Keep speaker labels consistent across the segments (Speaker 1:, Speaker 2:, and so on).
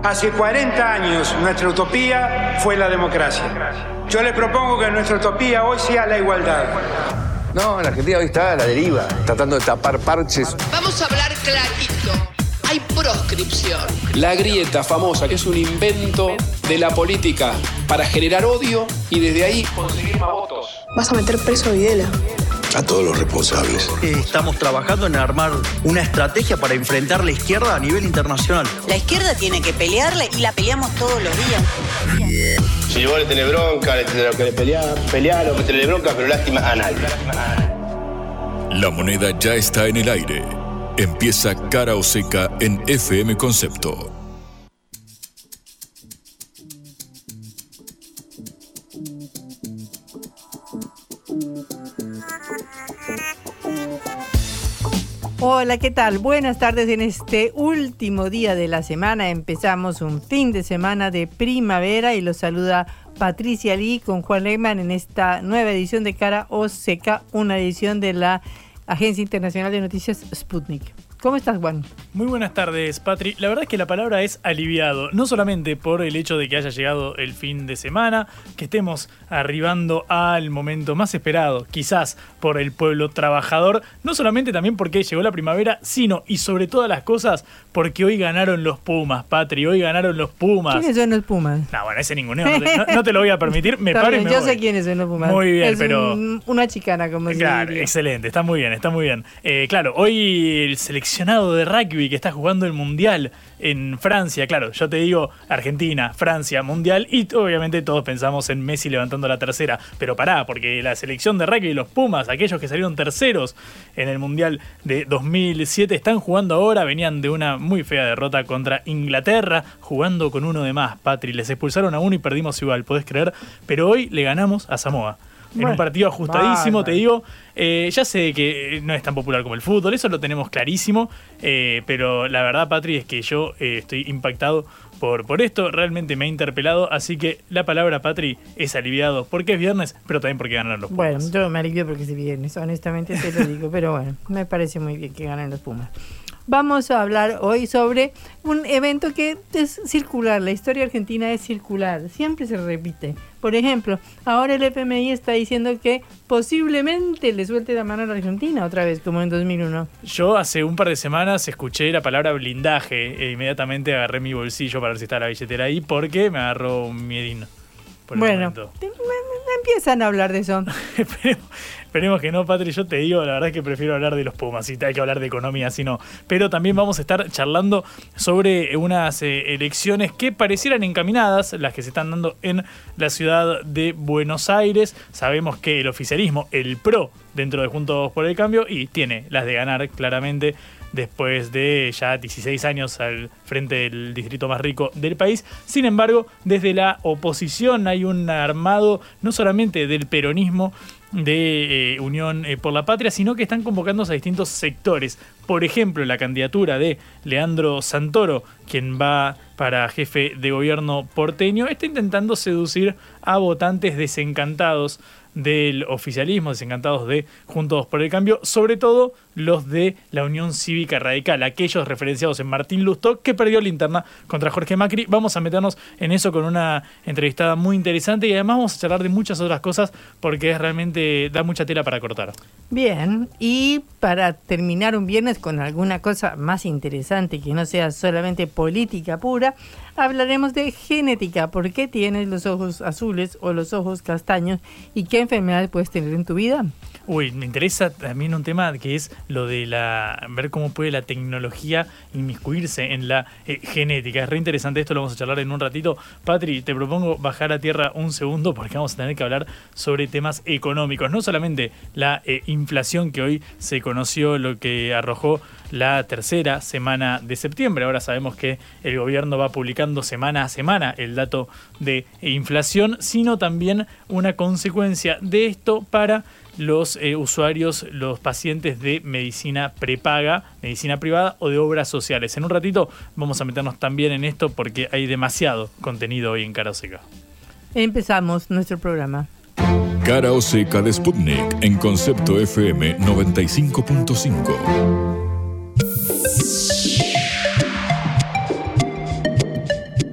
Speaker 1: Hace 40 años nuestra utopía fue la democracia. Yo les propongo que nuestra utopía hoy sea la igualdad.
Speaker 2: No, la Argentina hoy está a la deriva, tratando de tapar parches.
Speaker 3: Vamos a hablar clarito. Hay proscripción.
Speaker 4: La grieta famosa, que es un invento de la política para generar odio y desde ahí conseguir más votos.
Speaker 5: Vas a meter preso a Videla.
Speaker 6: A todos los responsables.
Speaker 7: Estamos trabajando en armar una estrategia para enfrentar la izquierda a nivel internacional.
Speaker 8: La izquierda tiene que pelearle y la peleamos todos los días.
Speaker 9: Si vos le tenés bronca, le tenés que pelear o meterle bronca, pero lástima a nadie.
Speaker 10: La moneda ya está en el aire. Empieza Cara o Seca en FM Concepto.
Speaker 11: Hola, ¿qué tal? Buenas tardes. En este último día de la semana empezamos un fin de semana de primavera y los saluda Patricia Lee con Juan Lehmann en esta nueva edición de Cara o Seca, una edición de la Agencia Internacional de Noticias Sputnik. ¿Cómo estás, Juan?
Speaker 12: Muy buenas tardes, Patri. La verdad es que la palabra es aliviado, no solamente por el hecho de que haya llegado el fin de semana, que estemos arribando al momento más esperado, quizás por el pueblo trabajador, no solamente también porque llegó la primavera, sino y sobre todas las cosas porque hoy ganaron los Pumas, Patri, hoy ganaron los Pumas.
Speaker 11: ¿Quiénes son los Pumas?
Speaker 12: No, bueno, ese ninguneo, no te lo voy a permitir, me paro y me
Speaker 11: yo
Speaker 12: voy.
Speaker 11: Sé quiénes son los Pumas.
Speaker 12: Muy bien,
Speaker 11: es
Speaker 12: pero...
Speaker 11: una chicana, como se
Speaker 12: Claro,
Speaker 11: diría.
Speaker 12: excelente, está muy bien. Claro, hoy el seleccionado de rugby que está jugando el Mundial en Francia, claro, yo te digo Argentina, Francia, Mundial, y obviamente todos pensamos en Messi levantando la tercera, pero pará, porque la selección de rugby, los Pumas, aquellos que salieron terceros en el Mundial de 2007, están jugando ahora, venían de una muy fea derrota contra Inglaterra, jugando con uno de más, Patri, les expulsaron a uno y perdimos igual, podés creer, pero hoy le ganamos a Samoa. En un partido ajustadísimo, te digo. Ya sé que no es tan popular como el fútbol, eso lo tenemos clarísimo, pero la verdad, Patri, es que yo estoy impactado por esto, realmente me ha interpelado, así que la palabra, Patri, es aliviado, porque es viernes, pero también porque ganan los Pumas.
Speaker 11: Bueno, yo me alivio porque es viernes, honestamente te lo digo, pero bueno, me parece muy bien que ganen los Pumas. Vamos a hablar hoy sobre un evento que es circular. La historia argentina es circular, siempre se repite. Por ejemplo, ahora el FMI está diciendo que posiblemente le suelte la mano a la Argentina otra vez, como en 2001.
Speaker 12: Yo hace un par de semanas escuché la palabra blindaje e inmediatamente agarré mi bolsillo para ver si está la billetera ahí porque me agarró un miedín.
Speaker 11: Bueno, empiezan a hablar de eso.
Speaker 12: Esperemos que no, Patri. Yo te digo, la verdad es que prefiero hablar de los Pumas, si hay que hablar de economía, si no. Pero también vamos a estar charlando sobre unas elecciones que parecieran encaminadas, las que se están dando en la ciudad de Buenos Aires. Sabemos que el oficialismo, el PRO, dentro de Juntos por el Cambio, y tiene las de ganar claramente, después de ya 16 años al frente del distrito más rico del país. Sin embargo, desde la oposición hay un armado no solamente del peronismo, de Unión por la Patria, sino que están convocándose a distintos sectores. Por ejemplo, la candidatura de Leandro Santoro, quien va para jefe de gobierno porteño, está intentando seducir a votantes desencantados del oficialismo, desencantados de Juntos por el Cambio, sobre todo los de la Unión Cívica Radical, aquellos referenciados en Martín Lustó, que perdió la interna contra Jorge Macri. Vamos a meternos en eso con una entrevistada muy interesante y además vamos a charlar de muchas otras cosas porque realmente da mucha tela para cortar.
Speaker 11: Bien, y para terminar un viernes con alguna cosa más interesante que no sea solamente política pura, hablaremos de genética. ¿Por qué tienes los ojos azules o los ojos castaños y qué enfermedades puedes tener en tu vida?
Speaker 12: Uy, me interesa también un tema que es lo de ver cómo puede la tecnología inmiscuirse en la genética. Es re interesante esto, lo vamos a charlar en un ratito. Patri, te propongo bajar a tierra un segundo porque vamos a tener que hablar sobre temas económicos. No solamente la inflación que hoy se conoció, lo que arrojó la tercera semana de septiembre. Ahora sabemos que el gobierno va publicando semana a semana el dato de inflación, sino también una consecuencia de esto para los usuarios, los pacientes de medicina prepaga, medicina privada o de obras sociales. En un ratito vamos a meternos también en esto porque hay demasiado contenido hoy en Cara o Seca.
Speaker 11: Empezamos nuestro programa.
Speaker 10: Cara o Seca de Sputnik en Concepto FM 95.5.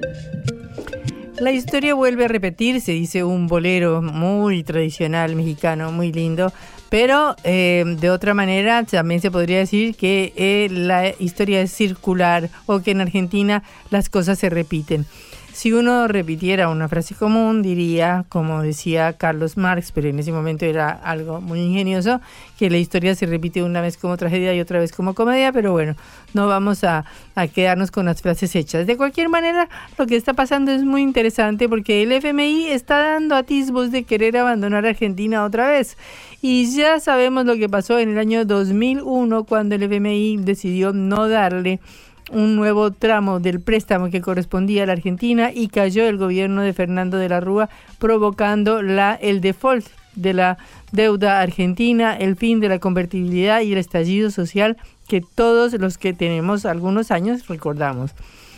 Speaker 11: La historia vuelve a repetirse, dice un bolero muy tradicional mexicano, muy lindo, pero de otra manera también se podría decir que la historia es circular o que en Argentina las cosas se repiten. Si uno repitiera una frase común, diría, como decía Carlos Marx, pero en ese momento era algo muy ingenioso, que la historia se repite una vez como tragedia y otra vez como comedia, pero bueno, no vamos a quedarnos con las frases hechas. De cualquier manera, lo que está pasando es muy interesante porque el FMI está dando atisbos de querer abandonar Argentina otra vez. Y ya sabemos lo que pasó en el año 2001 cuando el FMI decidió no darle un nuevo tramo del préstamo que correspondía a la Argentina y cayó el gobierno de Fernando de la Rúa, provocando el default de la deuda argentina, el fin de la convertibilidad y el estallido social que todos los que tenemos algunos años recordamos.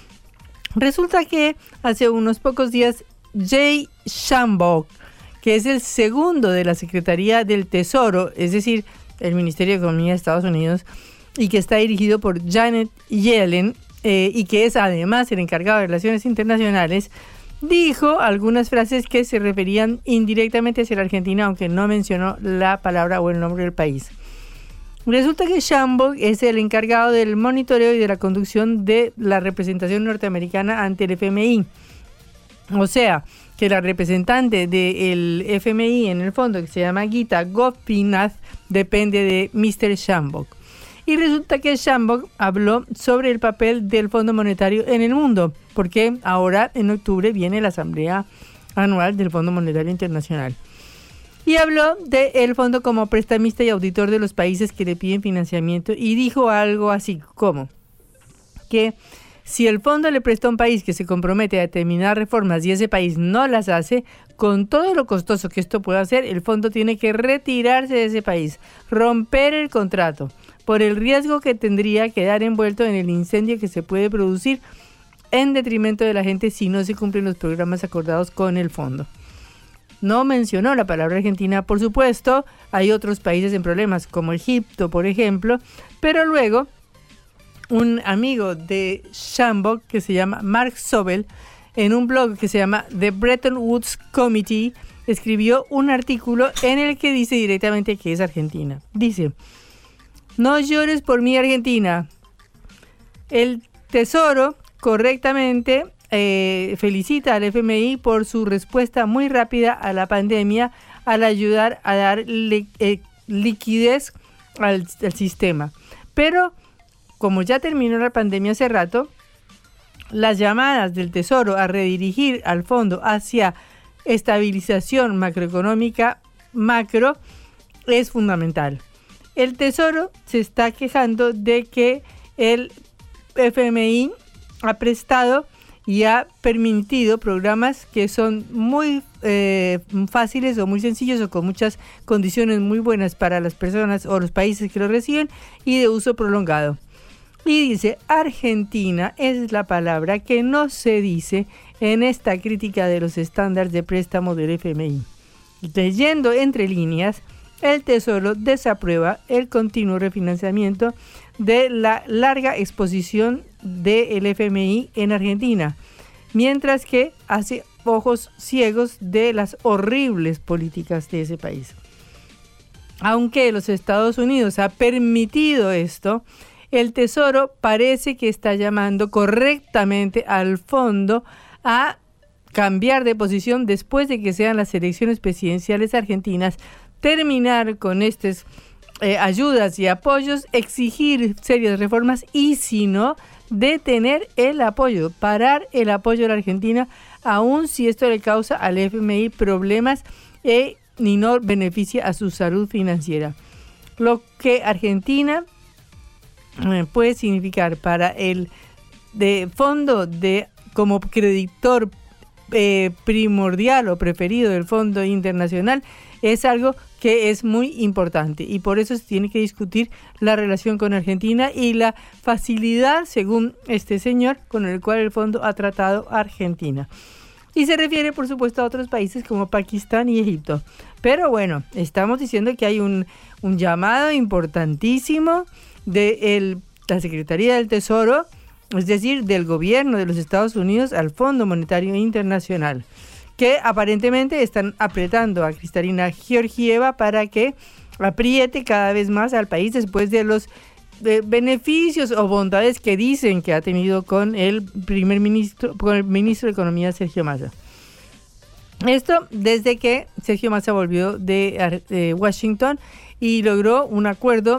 Speaker 11: Resulta que hace unos pocos días Jay Shambaugh, que es el segundo de la Secretaría del Tesoro, es decir, el Ministerio de Economía de Estados Unidos, y que está dirigido por Janet Yellen, y que es además el encargado de Relaciones Internacionales, dijo algunas frases que se referían indirectamente hacia la Argentina, aunque no mencionó la palabra o el nombre del país. Resulta que Shambaugh es el encargado del monitoreo y de la conducción de la representación norteamericana ante el FMI. O sea, que la representante del FMI en el fondo, que se llama Gita Gopinath, depende de Mr. Shambaugh. Y resulta que Shambaugh habló sobre el papel del Fondo Monetario en el mundo, porque ahora en octubre viene la Asamblea Anual del Fondo Monetario Internacional. Y habló del fondo como prestamista y auditor de los países que le piden financiamiento y dijo algo así como que si el fondo le presta a un país que se compromete a determinar reformas y ese país no las hace, con todo lo costoso que esto puede hacer, el fondo tiene que retirarse de ese país, romper el contrato, por el riesgo que tendría quedar envuelto en el incendio que se puede producir en detrimento de la gente si no se cumplen los programas acordados con el fondo. No mencionó la palabra Argentina, por supuesto, hay otros países en problemas como Egipto, por ejemplo, pero luego un amigo de Shambaugh que se llama Mark Sobel, en un blog que se llama The Bretton Woods Committee, escribió un artículo en el que dice directamente que es Argentina. Dice: no llores por mí, Argentina. El Tesoro correctamente felicita al FMI por su respuesta muy rápida a la pandemia al ayudar a dar liquidez al sistema. Pero como ya terminó la pandemia hace rato, las llamadas del Tesoro a redirigir al fondo hacia estabilización macroeconómica macro es fundamental. El Tesoro se está quejando de que el FMI ha prestado y ha permitido programas que son muy fáciles o muy sencillos o con muchas condiciones muy buenas para las personas o los países que lo reciben y de uso prolongado. Y dice, Argentina es la palabra que no se dice en esta crítica de los estándares de préstamo del FMI. Leyendo entre líneas, el Tesoro desaprueba el continuo refinanciamiento de la larga exposición del FMI en Argentina, mientras que hace ojos ciegos de las horribles políticas de ese país. Aunque los Estados Unidos ha permitido esto, el Tesoro parece que está llamando correctamente al fondo a cambiar de posición después de que sean las elecciones presidenciales argentinas, terminar con estas ayudas y apoyos, exigir serias reformas y, si no, detener el apoyo, parar el apoyo a la Argentina, aun si esto le causa al FMI problemas ni no beneficia a su salud financiera. Lo que Argentina puede significar para el fondo como creditor primordial o preferido del Fondo Internacional es algo que es muy importante y por eso se tiene que discutir la relación con Argentina y la facilidad, según este señor, con el cual el fondo ha tratado a Argentina. Y se refiere, por supuesto, a otros países como Pakistán y Egipto. Pero bueno, estamos diciendo que hay un llamado importantísimo de la Secretaría del Tesoro es decir, del gobierno de los Estados Unidos al Fondo Monetario Internacional, que aparentemente están apretando a Kristalina Georgieva para que apriete cada vez más al país después de los beneficios o bondades que dicen que ha tenido con el ministro de Economía, Sergio Massa. Esto desde que Sergio Massa volvió de Washington y logró un acuerdo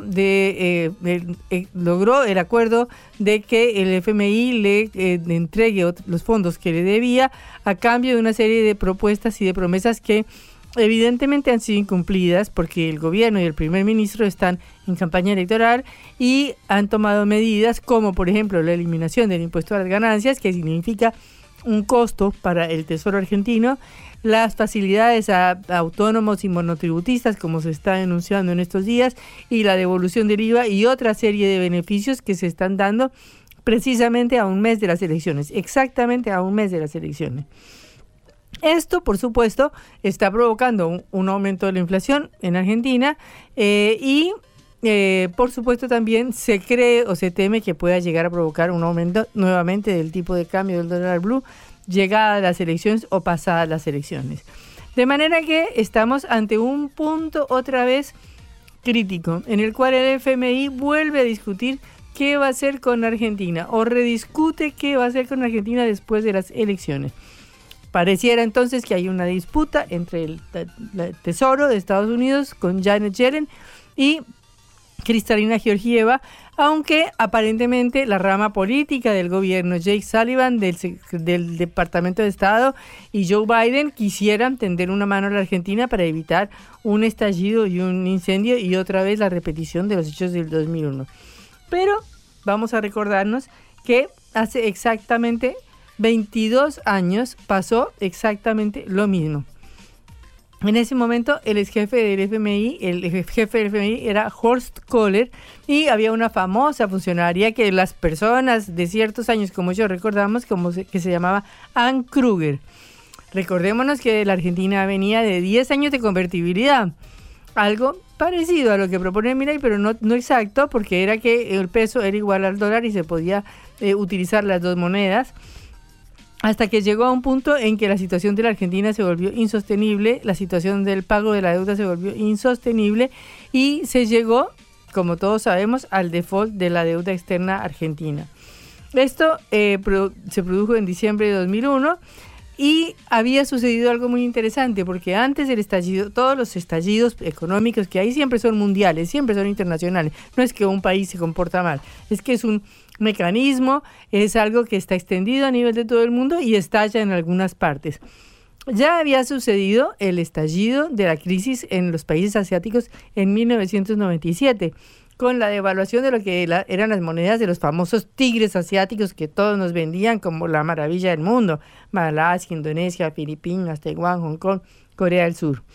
Speaker 11: logró el acuerdo de que el FMI le entregue los fondos que le debía a cambio de una serie de propuestas y de promesas que evidentemente han sido incumplidas porque el gobierno y el primer ministro están en campaña electoral y han tomado medidas como por ejemplo la eliminación del impuesto a las ganancias, que significa un costo para el Tesoro argentino, las facilidades a autónomos y monotributistas, como se está denunciando en estos días, y la devolución del IVA y otra serie de beneficios que se están dando precisamente a un mes de las elecciones, exactamente a un mes de las elecciones. Esto, por supuesto, está provocando un aumento de la inflación en Argentina y por supuesto también se cree o se teme que pueda llegar a provocar un aumento nuevamente del tipo de cambio del dólar blue llegada a las elecciones o pasadas las elecciones. De manera que estamos ante un punto otra vez crítico en el cual el FMI vuelve a discutir qué va a hacer con Argentina o rediscute qué va a hacer con Argentina después de las elecciones. Pareciera entonces que hay una disputa entre el Tesoro de Estados Unidos con Janet Yellen y Kristalina Georgieva, aunque aparentemente la rama política del gobierno, Jake Sullivan del Departamento de Estado y Joe Biden quisieran tender una mano a la Argentina para evitar un estallido y un incendio y otra vez la repetición de los hechos del 2001. Pero vamos a recordarnos que hace exactamente 22 años pasó exactamente lo mismo. En ese momento el jefe del FMI era Horst Köhler y había una famosa funcionaria que las personas de ciertos años como yo recordamos que se llamaba Anne Kruger. Recordémonos que la Argentina venía de 10 años de convertibilidad, algo parecido a lo que propone Milei, pero no exacto, porque era que el peso era igual al dólar y se podía utilizar las dos monedas. Hasta que llegó a un punto en que la situación de la Argentina se volvió insostenible, la situación del pago de la deuda se volvió insostenible y se llegó, como todos sabemos, al default de la deuda externa argentina. Esto se produjo en diciembre de 2001 y había sucedido algo muy interesante porque antes del estallido, todos los estallidos económicos que hay siempre son mundiales, siempre son internacionales. No es que un país se comporta mal, es que es un mecanismo, es algo que está extendido a nivel de todo el mundo y estalla en algunas partes. Ya había sucedido el estallido de la crisis en los países asiáticos en 1997, con la devaluación de lo que eran las monedas de los famosos tigres asiáticos que todos nos vendían como la maravilla del mundo: Malasia, Indonesia, Filipinas, Taiwán, Hong Kong, Corea del Sur.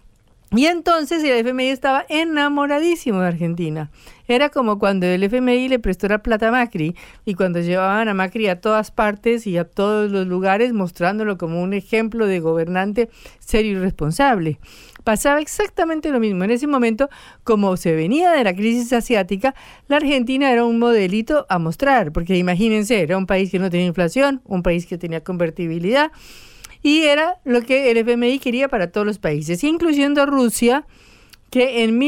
Speaker 11: Y entonces el FMI estaba enamoradísimo de Argentina. Era como cuando el FMI le prestó la plata a Macri y cuando llevaban a Macri a todas partes y a todos los lugares mostrándolo como un ejemplo de gobernante serio y responsable. Pasaba exactamente lo mismo. En ese momento, como se venía de la crisis asiática, la Argentina era un modelito a mostrar, porque imagínense, era un país que no tenía inflación, un país que tenía convertibilidad, y era lo que el FMI quería para todos los países, incluyendo Rusia, que en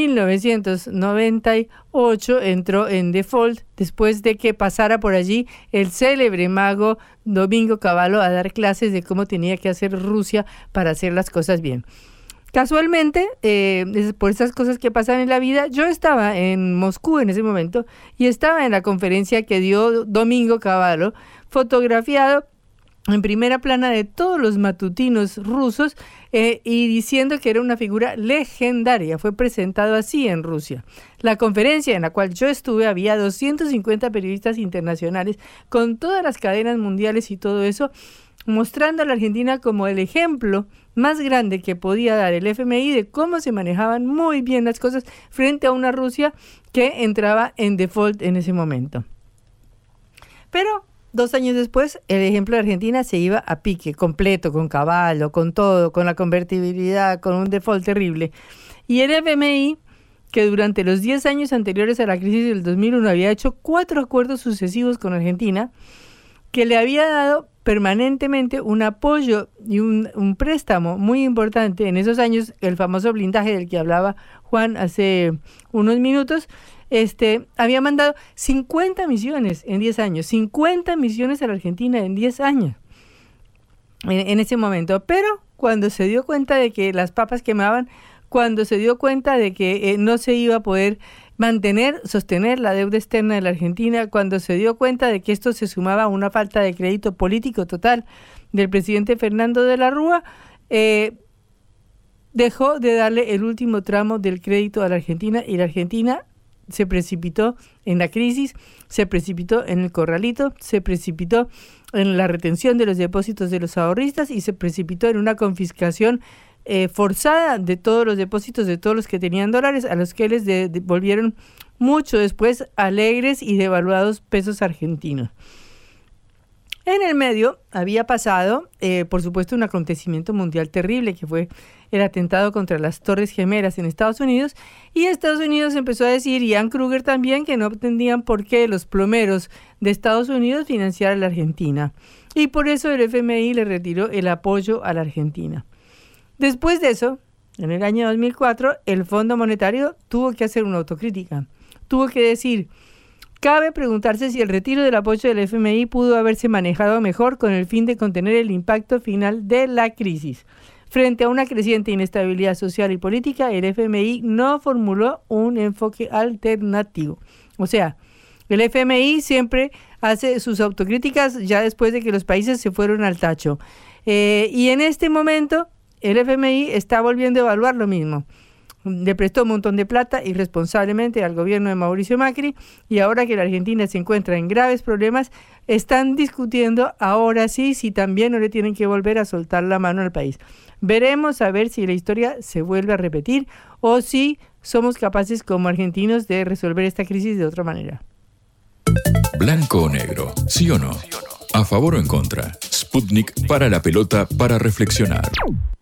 Speaker 11: 1998 entró en default después de que pasara por allí el célebre mago Domingo Cavallo a dar clases de cómo tenía que hacer Rusia para hacer las cosas bien. Casualmente, por esas cosas que pasan en la vida, yo estaba en Moscú en ese momento y estaba en la conferencia que dio Domingo Cavallo, fotografiado en primera plana de todos los matutinos rusos y diciendo que era una figura legendaria. Fue presentado así en Rusia. La conferencia en la cual yo estuve, había 250 periodistas internacionales con todas las cadenas mundiales y todo eso, mostrando a la Argentina como el ejemplo más grande que podía dar el FMI de cómo se manejaban muy bien las cosas frente a una Rusia que entraba en default en ese momento. Pero 2 años después, el ejemplo de Argentina se iba a pique completo, con Cavallo, con todo, con la convertibilidad, con un default terrible. Y el FMI que durante los 10 años anteriores a la crisis del 2001 había hecho 4 acuerdos sucesivos con Argentina, que le había dado permanentemente un apoyo y un préstamo muy importante en esos años, el famoso blindaje del que hablaba Juan hace unos minutos. Había mandado 50 misiones en 10 años, 50 misiones a la Argentina en 10 años en ese momento, pero cuando se dio cuenta de que las papas quemaban, cuando se dio cuenta de que no se iba a poder sostener la deuda externa de la Argentina, cuando se dio cuenta de que esto se sumaba a una falta de crédito político total del presidente Fernando de la Rúa, dejó de darle el último tramo del crédito a la Argentina, y la Argentina se precipitó en la crisis, se precipitó en el corralito, se precipitó en la retención de los depósitos de los ahorristas y se precipitó en una confiscación forzada de todos los depósitos de todos los que tenían dólares, a los que les devolvieron mucho después alegres y devaluados pesos argentinos. En el medio había pasado, por supuesto, un acontecimiento mundial terrible, que fue el atentado contra las Torres Gemelas en Estados Unidos, y Estados Unidos empezó a decir, y Ann Kruger también, que no entendían por qué los plomeros de Estados Unidos financiaran a la Argentina. Y por eso el FMI le retiró el apoyo a la Argentina. Después de eso, en el año 2004, el Fondo Monetario tuvo que hacer una autocrítica. Tuvo que decir, cabe preguntarse si el retiro del apoyo del FMI pudo haberse manejado mejor con el fin de contener el impacto final de la crisis. Frente a una creciente inestabilidad social y política, el FMI no formuló un enfoque alternativo. O sea, el FMI siempre hace sus autocríticas ya después de que los países se fueron al tacho. Y en este momento, el FMI está volviendo a evaluar lo mismo. Le prestó un montón de plata irresponsablemente al gobierno de Mauricio Macri, y ahora que la Argentina se encuentra en graves problemas, están discutiendo ahora sí si también no le tienen que volver a soltar la mano al país. Veremos a ver si la historia se vuelve a repetir o si somos capaces como argentinos de resolver esta crisis de otra manera.
Speaker 10: Blanco o negro, ¿sí o no? ¿A favor o en contra? Sputnik para la pelota para reflexionar.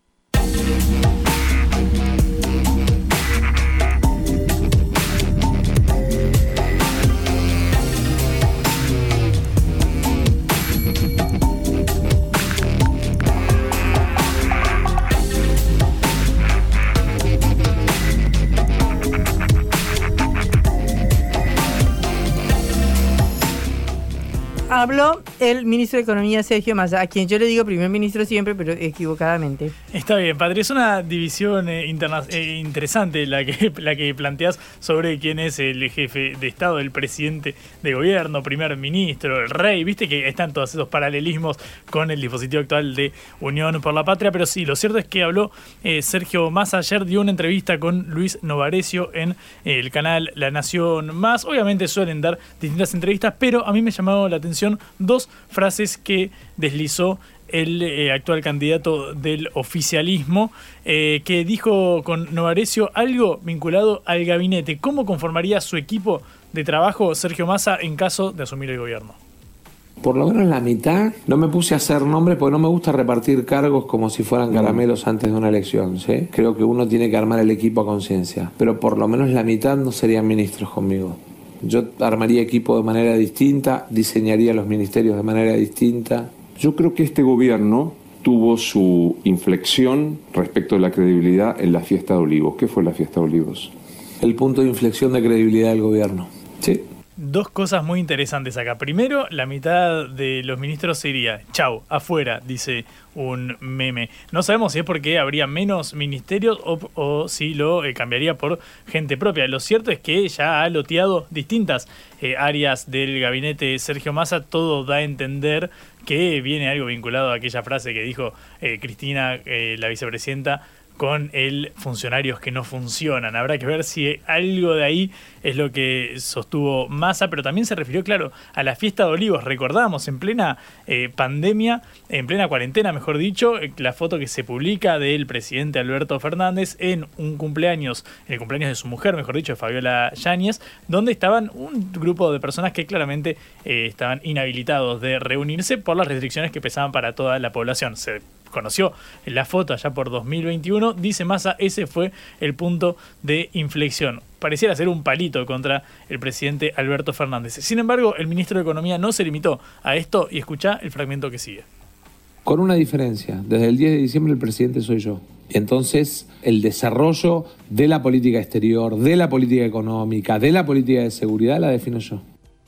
Speaker 11: Habló el ministro de Economía, Sergio Massa, a quien yo le digo primer ministro siempre, pero equivocadamente.
Speaker 12: Está bien, Patri, es una división interesante la que planteas sobre quién es el jefe de Estado, el presidente de gobierno, primer ministro, el rey. Viste que están todos esos paralelismos con el dispositivo actual de Unión por la Patria, pero sí, lo cierto es que habló Sergio Massa. Ayer dio una entrevista con Luis Novarecio en el canal La Nación Más. Obviamente suelen dar distintas entrevistas, pero a mí me llamó la atención dos frases que deslizó el actual candidato del oficialismo, que dijo con Novarecio algo vinculado al gabinete. ¿Cómo conformaría su equipo de trabajo Sergio Massa en caso de asumir el gobierno?
Speaker 5: Por lo menos la mitad. No me puse a hacer nombres porque no me gusta repartir cargos como si fueran caramelos antes de una elección, ¿sí? Creo que uno tiene que armar el equipo a conciencia, pero por lo menos la mitad no serían ministros conmigo. Yo armaría equipo de manera distinta, diseñaría los ministerios de manera distinta.
Speaker 13: Yo creo que este gobierno tuvo su inflexión respecto de la credibilidad en la fiesta de Olivos. ¿Qué fue la fiesta de Olivos?
Speaker 5: El punto de inflexión de credibilidad del gobierno. Sí.
Speaker 12: Dos cosas muy interesantes acá. Primero, la mitad de los ministros se iría. Chau, afuera, dice un meme. No sabemos si es porque habría menos ministerios o si lo cambiaría por gente propia. Lo cierto es que ya ha loteado distintas áreas del gabinete Sergio Massa. Todo da a entender que viene algo vinculado a aquella frase que dijo Cristina, la vicepresidenta, con el funcionarios que no funcionan. Habrá que ver si algo de ahí es lo que sostuvo Massa, pero también se refirió, claro, a la fiesta de Olivos. Recordamos, en plena pandemia, en plena cuarentena, mejor dicho, la foto que se publica del presidente Alberto Fernández en un cumpleaños, en el cumpleaños de su mujer, mejor dicho, de Fabiola Yáñez, donde estaban un grupo de personas que claramente estaban inhabilitados de reunirse por las restricciones que pesaban para toda la población. Se conoció la foto allá por 2021, dice Massa, ese fue el punto de inflexión. Pareciera ser un palito contra el presidente Alberto Fernández. Sin embargo, el ministro de Economía no se limitó a esto y escuchá el fragmento que sigue.
Speaker 5: Con una diferencia, desde el 10 de diciembre el presidente soy yo. Entonces, el desarrollo de la política exterior, de la política económica, de la política de seguridad, la defino yo.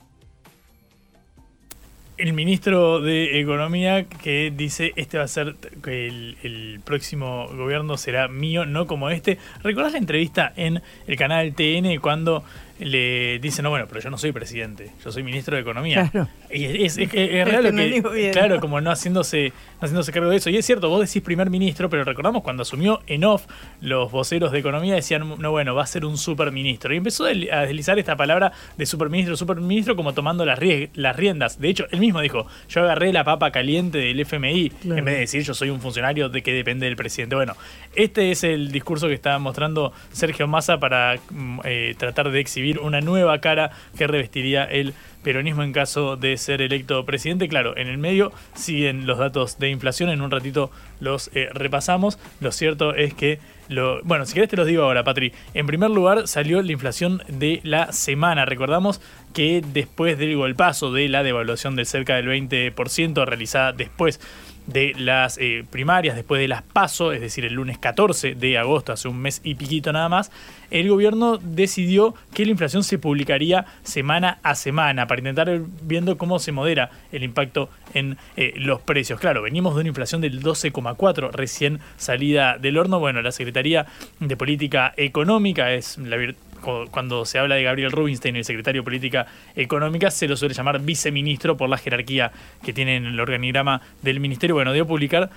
Speaker 12: El ministro de Economía que dice este va a ser, que el próximo gobierno será mío, no como este. ¿Recordás la entrevista en el canal TN cuando le dicen, no, bueno, pero yo no soy presidente, yo soy ministro de Economía? Claro. Y es real lo que, claro, como no haciéndose cargo de eso. Y es cierto, vos decís primer ministro, pero recordamos cuando asumió en off, los voceros de Economía decían, no, bueno, va a ser un superministro. Y empezó a deslizar esta palabra de superministro como tomando las riendas. De hecho, él mismo dijo, yo agarré la papa caliente del FMI, claro, en vez de decir yo soy un funcionario de que depende del presidente. Bueno, este es el discurso que está mostrando Sergio Massa para tratar de exhibir una nueva cara que revestiría el peronismo en caso de ser electo presidente. Claro, en el medio siguen los datos de inflación, en un ratito los repasamos. Lo cierto es que, bueno, si querés te los digo ahora, Patri. En primer lugar salió la inflación de la semana. Recordamos que después del golpazo de la devaluación del cerca del 20% realizada después de las primarias, después de las PASO, es decir, el lunes 14 de agosto, hace un mes y piquito nada más, el gobierno decidió que la inflación se publicaría semana a semana para intentar ir viendo cómo se modera el impacto en los precios. Claro, venimos de una inflación del 12,4 recién salida del horno. Bueno, la Secretaría de Política Económica es cuando se habla de Gabriel Rubinstein, el secretario de Política Económica, se lo suele llamar viceministro por la jerarquía que tiene en el organigrama del ministerio. Bueno, dio a publicar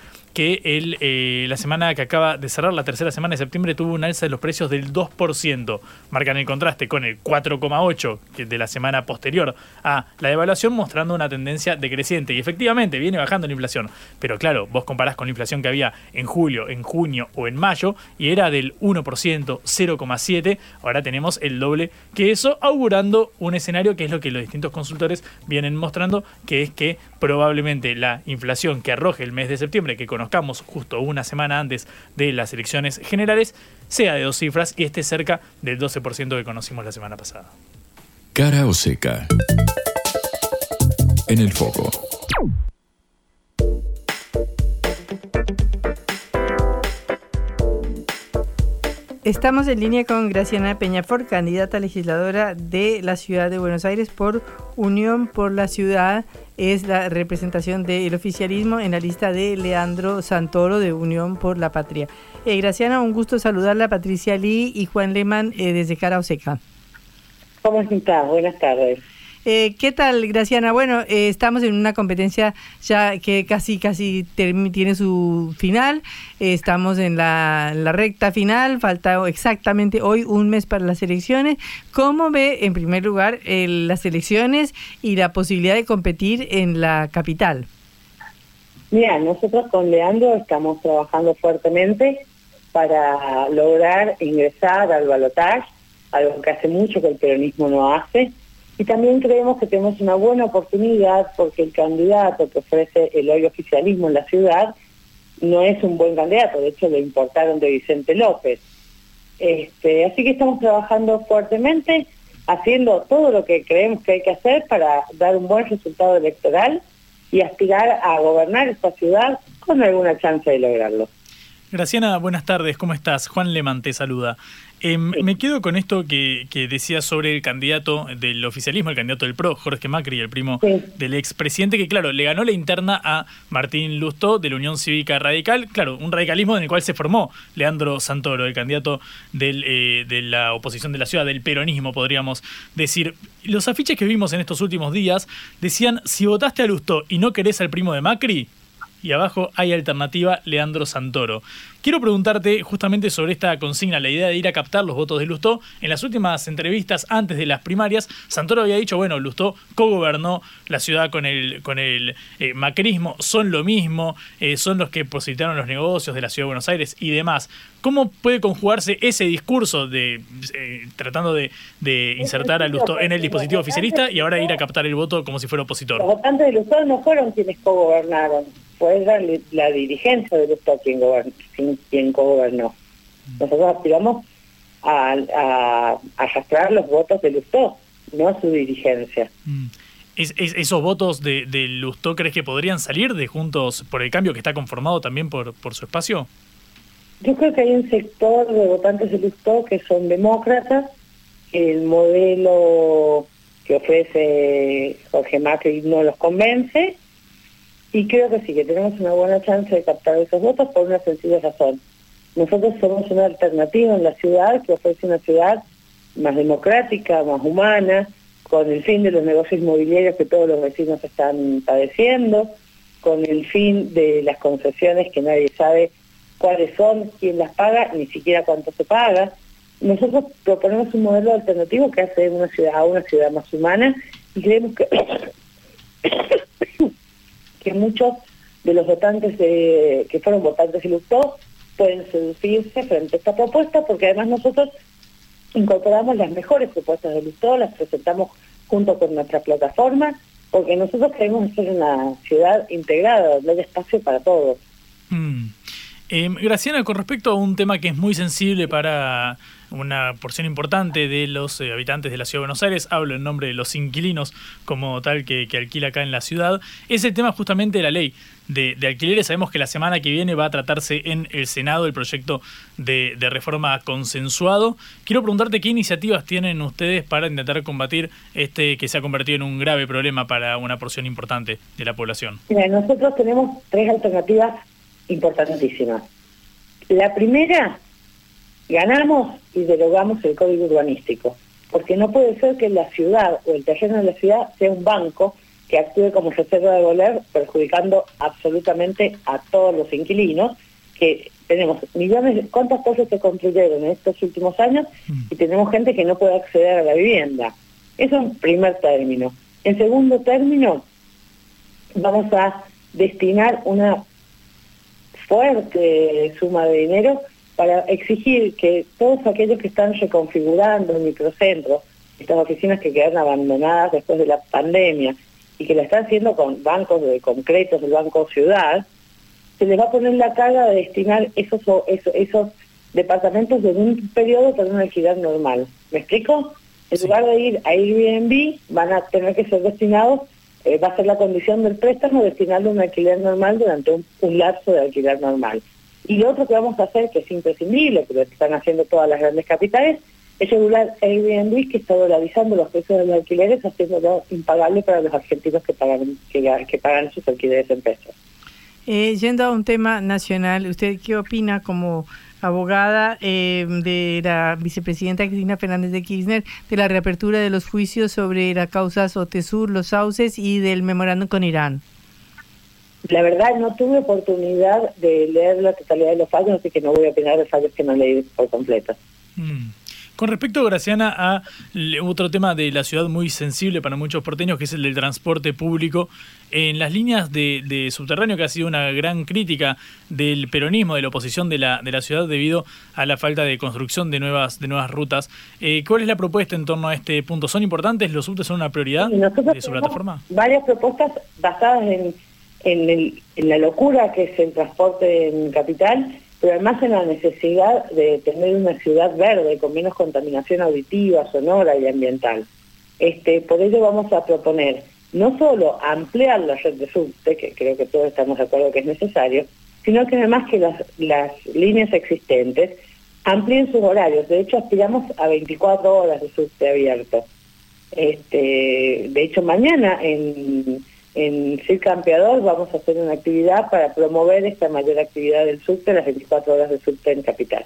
Speaker 12: que la semana que acaba de cerrar, la tercera semana de septiembre, tuvo un alza de los precios del 2%. Marcan el contraste con el 4,8% de la semana posterior a la devaluación, mostrando una tendencia decreciente. Y efectivamente viene bajando la inflación. Pero claro, vos comparás con la inflación que había en julio, en junio o en mayo, y era del 1%, 0,7%. Ahora tenemos el doble que eso, augurando un escenario que es lo que los distintos consultores vienen mostrando, que es que probablemente la inflación que arroje el mes de septiembre, que conozcamos justo una semana antes de las elecciones generales, sea de 2 cifras y esté cerca del 12% que conocimos la semana pasada.
Speaker 10: Cara o seca. En el foco.
Speaker 11: Estamos en línea con Graciana Peñafort, candidata legisladora de la Ciudad de Buenos Aires por Unión por la Ciudad. Es la representación del oficialismo en la lista de Leandro Santoro de Unión por la Patria. Graciana, un gusto saludarla. Patricia Lee y Juan Lehmann desde Cara o Seca.
Speaker 14: ¿Cómo estás? Buenas tardes.
Speaker 11: ¿Qué tal, Graciana? Bueno, estamos en una competencia ya que casi tiene su final. Estamos en la recta final. Falta exactamente hoy un mes para las elecciones. ¿Cómo ve, en primer lugar, las elecciones y la posibilidad de competir en la capital?
Speaker 14: Mira, nosotros con Leandro estamos trabajando fuertemente para lograr ingresar al balotaje, algo que hace mucho que el peronismo no hace. Y también creemos que tenemos una buena oportunidad porque el candidato que ofrece el hoy oficialismo en la ciudad no es un buen candidato, de hecho lo importaron de Vicente López. Así que estamos trabajando fuertemente, haciendo todo lo que creemos que hay que hacer para dar un buen resultado electoral y aspirar a gobernar esta ciudad con alguna chance de lograrlo.
Speaker 12: Graciana, buenas tardes, ¿cómo estás? Juan Lehmann te saluda. Me quedo con esto que decías sobre el candidato del oficialismo, el candidato del PRO, Jorge Macri, el primo del expresidente, que claro, le ganó la interna a Martín Lustó de la Unión Cívica Radical, claro, un radicalismo en el cual se formó Leandro Santoro, el candidato de la oposición de la ciudad, del peronismo, podríamos decir. Los afiches que vimos en estos últimos días decían, si votaste a Lustó y no querés al primo de Macri, y abajo hay alternativa Leandro Santoro. Quiero preguntarte justamente sobre esta consigna, la idea de ir a captar los votos de Lustó. En las últimas entrevistas antes de las primarias, Santoro había dicho, bueno, Lustó cogobernó la ciudad con el macrismo, son lo mismo, son los que posibilitaron los negocios de la ciudad de Buenos Aires y demás. ¿Cómo puede conjugarse ese discurso de tratando de insertar a Lustó en el dispositivo oficialista y ahora ir a captar el voto como si fuera opositor?
Speaker 14: Los votantes de Lustó no fueron quienes cogobernaron, fue la dirigencia de Lustó quien gobernó. Nosotros aspiramos a arrastrar los votos de Lustó, no a su dirigencia.
Speaker 12: ¿Esos votos de Lustó crees que podrían salir de Juntos por el Cambio, que está conformado también por su espacio?
Speaker 14: Yo creo que hay un sector de votantes de Lustó que son demócratas, que el modelo que ofrece Jorge Macri no los convence, y creo que sí, que tenemos una buena chance de captar esos votos por una sencilla razón. Nosotros somos una alternativa en la ciudad que ofrece una ciudad más democrática, más humana, con el fin de los negocios inmobiliarios que todos los vecinos están padeciendo, con el fin de las concesiones que nadie sabe cuáles son, quién las paga, ni siquiera cuánto se paga. Nosotros proponemos un modelo alternativo que hace una ciudad más humana, y creemos que muchos de los votantes que fueron votantes de Lustó pueden seducirse frente a esta propuesta, porque además nosotros incorporamos las mejores propuestas de Lustó, las presentamos junto con nuestra plataforma, porque nosotros queremos ser una ciudad integrada, donde haya espacio para todos.
Speaker 12: Graciana, con respecto a un tema que es muy sensible para una porción importante de los habitantes de la Ciudad de Buenos Aires, hablo en nombre de los inquilinos como tal que alquila acá en la ciudad, es el tema justamente de la ley de alquileres. Sabemos que la semana que viene va a tratarse en el Senado el proyecto de reforma consensuado. Quiero preguntarte qué iniciativas tienen ustedes para intentar combatir que se ha convertido en un grave problema para una porción importante de la población.
Speaker 14: Mira, nosotros tenemos 3 alternativas importantísimas. La primera, ganamos y derogamos el código urbanístico, porque no puede ser que la ciudad o el terreno de la ciudad sea un banco que actúe como reserva de voler, perjudicando absolutamente a todos los inquilinos, que tenemos millones, ¿cuántas cosas se construyeron en estos últimos años? Y tenemos gente que no puede acceder a la vivienda. Eso en primer término. En segundo término, vamos a destinar una fuerte suma de dinero para exigir que todos aquellos que están reconfigurando el microcentro, estas oficinas que quedaron abandonadas después de la pandemia y que la están haciendo con bancos de concretos del Banco Ciudad, se les va a poner la carga de destinar esos departamentos en un periodo para un alquiler normal. ¿Me explico? En lugar de ir a Airbnb, van a tener que ser destinados, va a ser la condición del préstamo destinarlo a un alquiler normal durante un lapso de alquiler normal. Y lo otro que vamos a hacer, que es imprescindible, pero que están haciendo todas las grandes capitales, es regular Airbnb, que está dolarizando los precios de los alquileres, haciéndolo impagable para los argentinos que pagan sus alquileres en pesos.
Speaker 11: Yendo a un tema nacional, ¿usted qué opina como abogada de la vicepresidenta Cristina Fernández de Kirchner de la reapertura de los juicios sobre las causas OTESUR, los sauces y del memorándum con Irán?
Speaker 14: La verdad no tuve oportunidad de leer la totalidad de los fallos, así que no voy a opinar de fallos que no leí por completo.
Speaker 12: Con respecto, Graciana, a otro tema de la ciudad muy sensible para muchos porteños, que es el del transporte público, en las líneas de subterráneo, que ha sido una gran crítica del peronismo, de la oposición de la ciudad debido a la falta de construcción de nuevas rutas. ¿Cuál es la propuesta en torno a este punto? ¿Son importantes? ¿Los subtes son una prioridad de su plataforma?
Speaker 14: Varias propuestas basadas en la locura que es el transporte en capital, pero además en la necesidad de tener una ciudad verde con menos contaminación auditiva, sonora y ambiental. Por ello vamos a proponer no solo ampliar la red de subte, que creo que todos estamos de acuerdo que es necesario, sino que además que las líneas existentes amplíen sus horarios. De hecho, aspiramos a 24 horas de subte abierto. De hecho, mañana en Circo Ampliador vamos a hacer una actividad para promover esta mayor actividad del subte, las 24 horas de subte en Capital.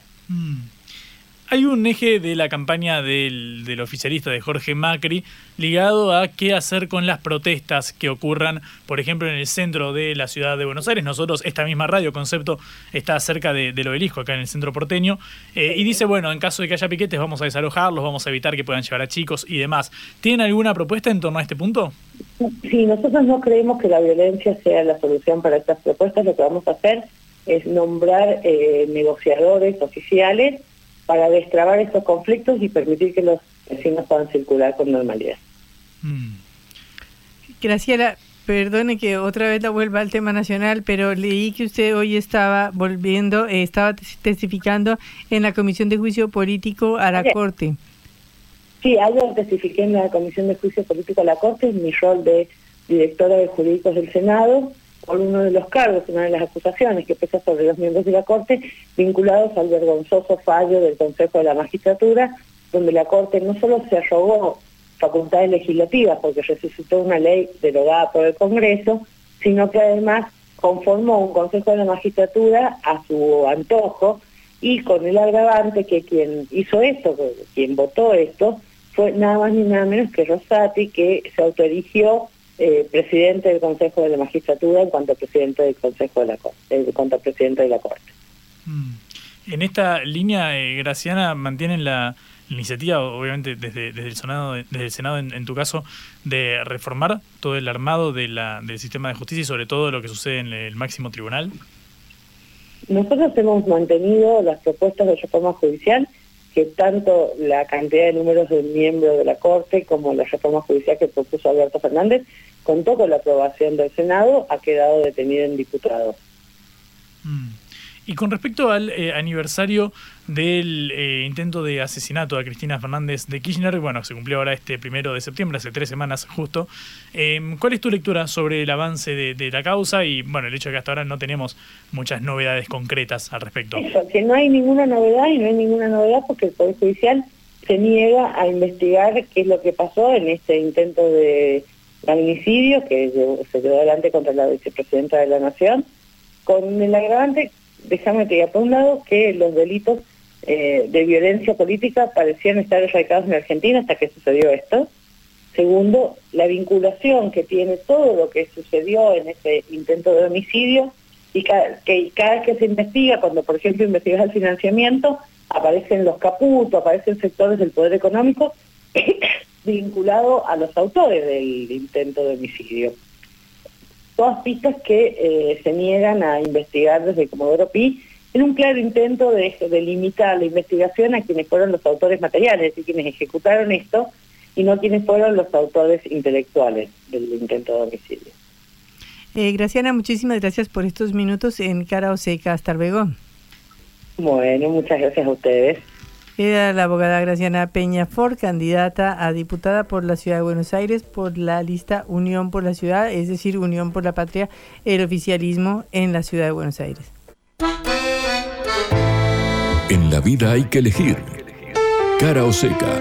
Speaker 12: Hay un eje de la campaña del oficialista de Jorge Macri ligado a qué hacer con las protestas que ocurran, por ejemplo, en el centro de la ciudad de Buenos Aires. Nosotros, esta misma Radio Concepto está cerca del Obelisco, acá en el centro porteño, y dice, bueno, en caso de que haya piquetes vamos a desalojarlos, vamos a evitar que puedan llevar a chicos y demás. ¿Tienen alguna propuesta en torno a este punto?
Speaker 14: Sí, nosotros no creemos que la violencia sea la solución para estas propuestas. Lo que vamos a hacer es nombrar negociadores oficiales para destrabar estos conflictos y permitir que los vecinos puedan circular con normalidad.
Speaker 11: Graciela, Perdone que otra vez la vuelva al tema nacional, pero leí que usted hoy estaba testificando en la Comisión de Juicio Político a la Corte.
Speaker 14: Sí, ayer testifiqué en la Comisión de Juicio Político a la Corte en mi rol de directora de Jurídicos del Senado por uno de los cargos, una de las acusaciones que pesa sobre los miembros de la Corte vinculados al vergonzoso fallo del Consejo de la Magistratura, donde la Corte no solo se arrogó facultades legislativas porque resucitó una ley derogada por el Congreso, sino que además conformó un Consejo de la Magistratura a su antojo y con el agravante que quien hizo esto, quien votó esto, fue nada más ni nada menos que Rosati, que se autoerigió presidente del Consejo de la Magistratura en cuanto a presidente del Consejo de la Corte, en cuanto a presidente de la Corte.
Speaker 12: En esta línea, Graciana, mantienen la iniciativa, obviamente desde el Senado en tu caso, de reformar todo el armado del sistema de justicia y sobre todo lo que sucede en el máximo tribunal.
Speaker 14: Nosotros hemos mantenido las propuestas de reforma judicial, que tanto la cantidad de números de miembros de la Corte como la reforma judicial que propuso Alberto Fernández contó con la aprobación del Senado, ha quedado detenido en diputados.
Speaker 12: Y con respecto al aniversario del intento de asesinato a Cristina Fernández de Kirchner, bueno, se cumplió ahora este 1 de septiembre, hace 3 semanas justo. ¿Cuál es tu lectura sobre el avance de la causa y, bueno, el hecho de que hasta ahora no tenemos muchas novedades concretas al respecto?
Speaker 14: Eso, que no hay ninguna novedad, y no hay ninguna novedad porque el Poder Judicial se niega a investigar qué es lo que pasó en este intento de magnicidio que se llevó adelante contra la vicepresidenta de la Nación, con el agravante, déjame te diga, por un lado, que los delitos de violencia política parecían estar erradicados en Argentina hasta que sucedió esto. Segundo, la vinculación que tiene todo lo que sucedió en ese intento de homicidio y cada vez que se investiga, cuando por ejemplo investigas el financiamiento, aparecen los caputos, aparecen sectores del poder económico vinculados a los autores del intento de homicidio. Todas pistas que se niegan a investigar desde Comodoro Pi en un claro intento de limitar la investigación a quienes fueron los autores materiales y quienes ejecutaron esto y no quienes fueron los autores intelectuales del intento de homicidio.
Speaker 11: Graciana, muchísimas gracias por estos minutos en Cara o Seca. Hasta luego.
Speaker 14: Bueno, muchas gracias a ustedes.
Speaker 11: Era la abogada Graciana Peñafort, candidata a diputada por la Ciudad de Buenos Aires por la lista Unión por la Ciudad, es decir, Unión por la Patria, el oficialismo en la Ciudad de Buenos Aires.
Speaker 10: En la vida hay que elegir. Cara o Seca.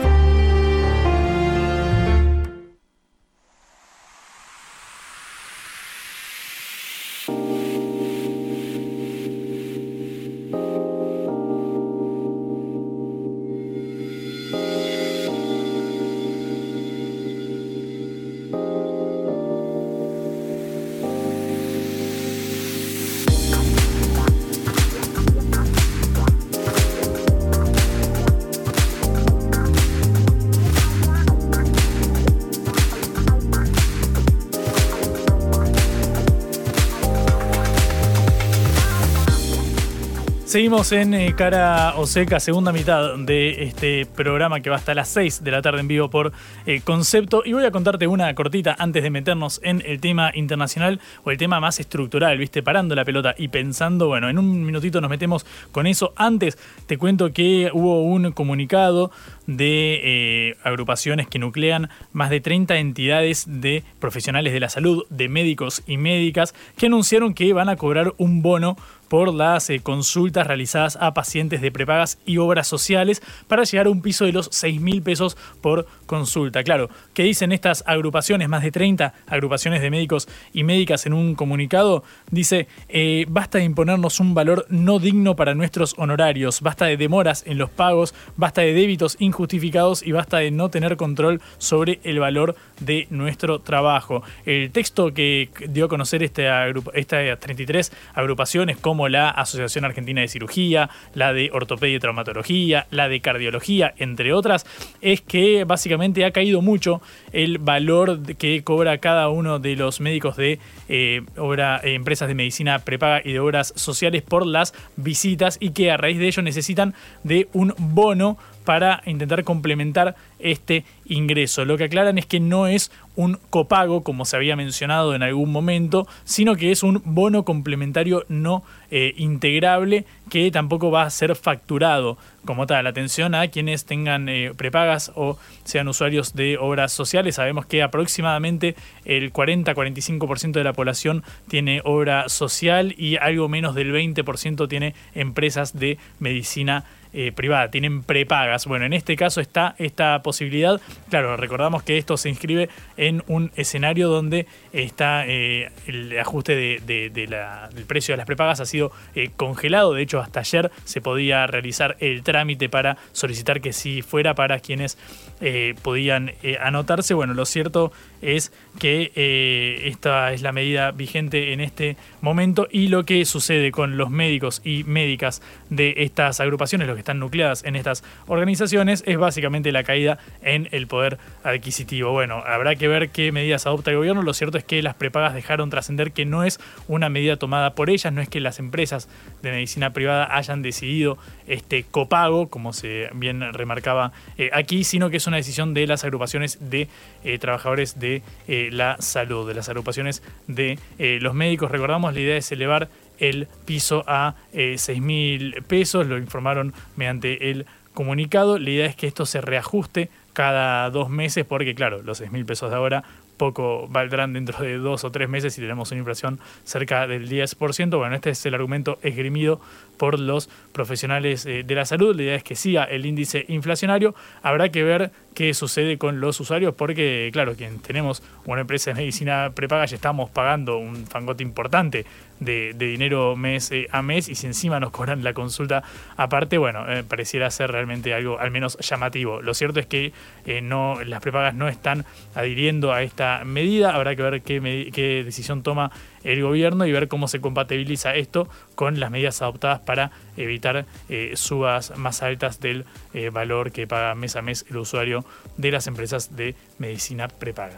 Speaker 12: Seguimos en Cara o Seca, segunda mitad de este programa que va hasta las 6 de la tarde en vivo por Concepto. Y voy a contarte una cortita antes de meternos en el tema internacional o el tema más estructural, ¿viste? Parando la pelota y pensando, bueno, en un minutito nos metemos con eso. Antes te cuento que hubo un comunicado de agrupaciones que nuclean más de 30 entidades de profesionales de la salud, de médicos y médicas, que anunciaron que van a cobrar un bono por las consultas realizadas a pacientes de prepagas y obras sociales para llegar a un piso de los 6.000 pesos por consulta. Claro, ¿qué dicen estas agrupaciones? Más de 30 agrupaciones de médicos y médicas en un comunicado. Dice, basta de imponernos un valor no digno para nuestros honorarios, basta de demoras en los pagos, basta de débitos injustificados y basta de no tener control sobre el valor de nuestro trabajo. El texto que dio a conocer estas 33 agrupaciones, como la Asociación Argentina de Cirugía, la de Ortopedia y Traumatología, la de Cardiología, entre otras, es que básicamente ha caído mucho el valor que cobra cada uno de los médicos de empresas de medicina prepaga y de obras sociales por las visitas, y que a raíz de ello necesitan de un bono para intentar complementar este ingreso. Lo que aclaran es que no es un copago, como se había mencionado en algún momento, sino que es un bono complementario no integrable, que tampoco va a ser facturado como tal. Atención a quienes tengan prepagas o sean usuarios de obras sociales. Sabemos que aproximadamente el 40-45% de la población tiene obra social y algo menos del 20% tiene empresas de medicina privada, tienen prepagas. Bueno, en este caso está esta posibilidad. Claro, recordamos que esto se inscribe en un escenario donde está el ajuste del precio de las prepagas ha sido congelado. De hecho, hasta ayer se podía realizar el trámite para solicitar que sí fuera para quienes podían anotarse. Bueno, lo cierto es que esta es la medida vigente en este momento, y lo que sucede con los médicos y médicas de estas agrupaciones, los que están nucleadas en estas organizaciones, es básicamente la caída en el poder adquisitivo. Bueno, habrá que ver qué medidas adopta el gobierno. Lo cierto es que las prepagas dejaron trascender que no es una medida tomada por ellas, no es que las empresas de medicina privada hayan decidido este copago, como se bien remarcaba aquí, sino que es una decisión de las agrupaciones de trabajadores de la salud, de las agrupaciones de los médicos. Recordamos, la idea es elevar el piso a 6.000 pesos, lo informaron mediante el comunicado. La idea es que esto se reajuste cada 2 meses, porque claro, los 6.000 pesos de ahora poco valdrán dentro de 2 o 3 meses si tenemos una inflación cerca del 10%. Bueno, este es el argumento esgrimido por los profesionales de la salud. La idea es que siga el índice inflacionario. Habrá que ver qué sucede con los usuarios, porque claro, quien tenemos una empresa de medicina prepaga ya estamos pagando un fangote importante de dinero mes a mes, y si encima nos cobran la consulta aparte, bueno, pareciera ser realmente algo al menos llamativo. Lo cierto es que las prepagas no están adhiriendo a esta medida. Habrá que ver qué decisión toma el gobierno y ver cómo se compatibiliza esto con las medidas adoptadas para evitar subas más altas del valor que paga mes a mes el usuario de las empresas de medicina prepaga.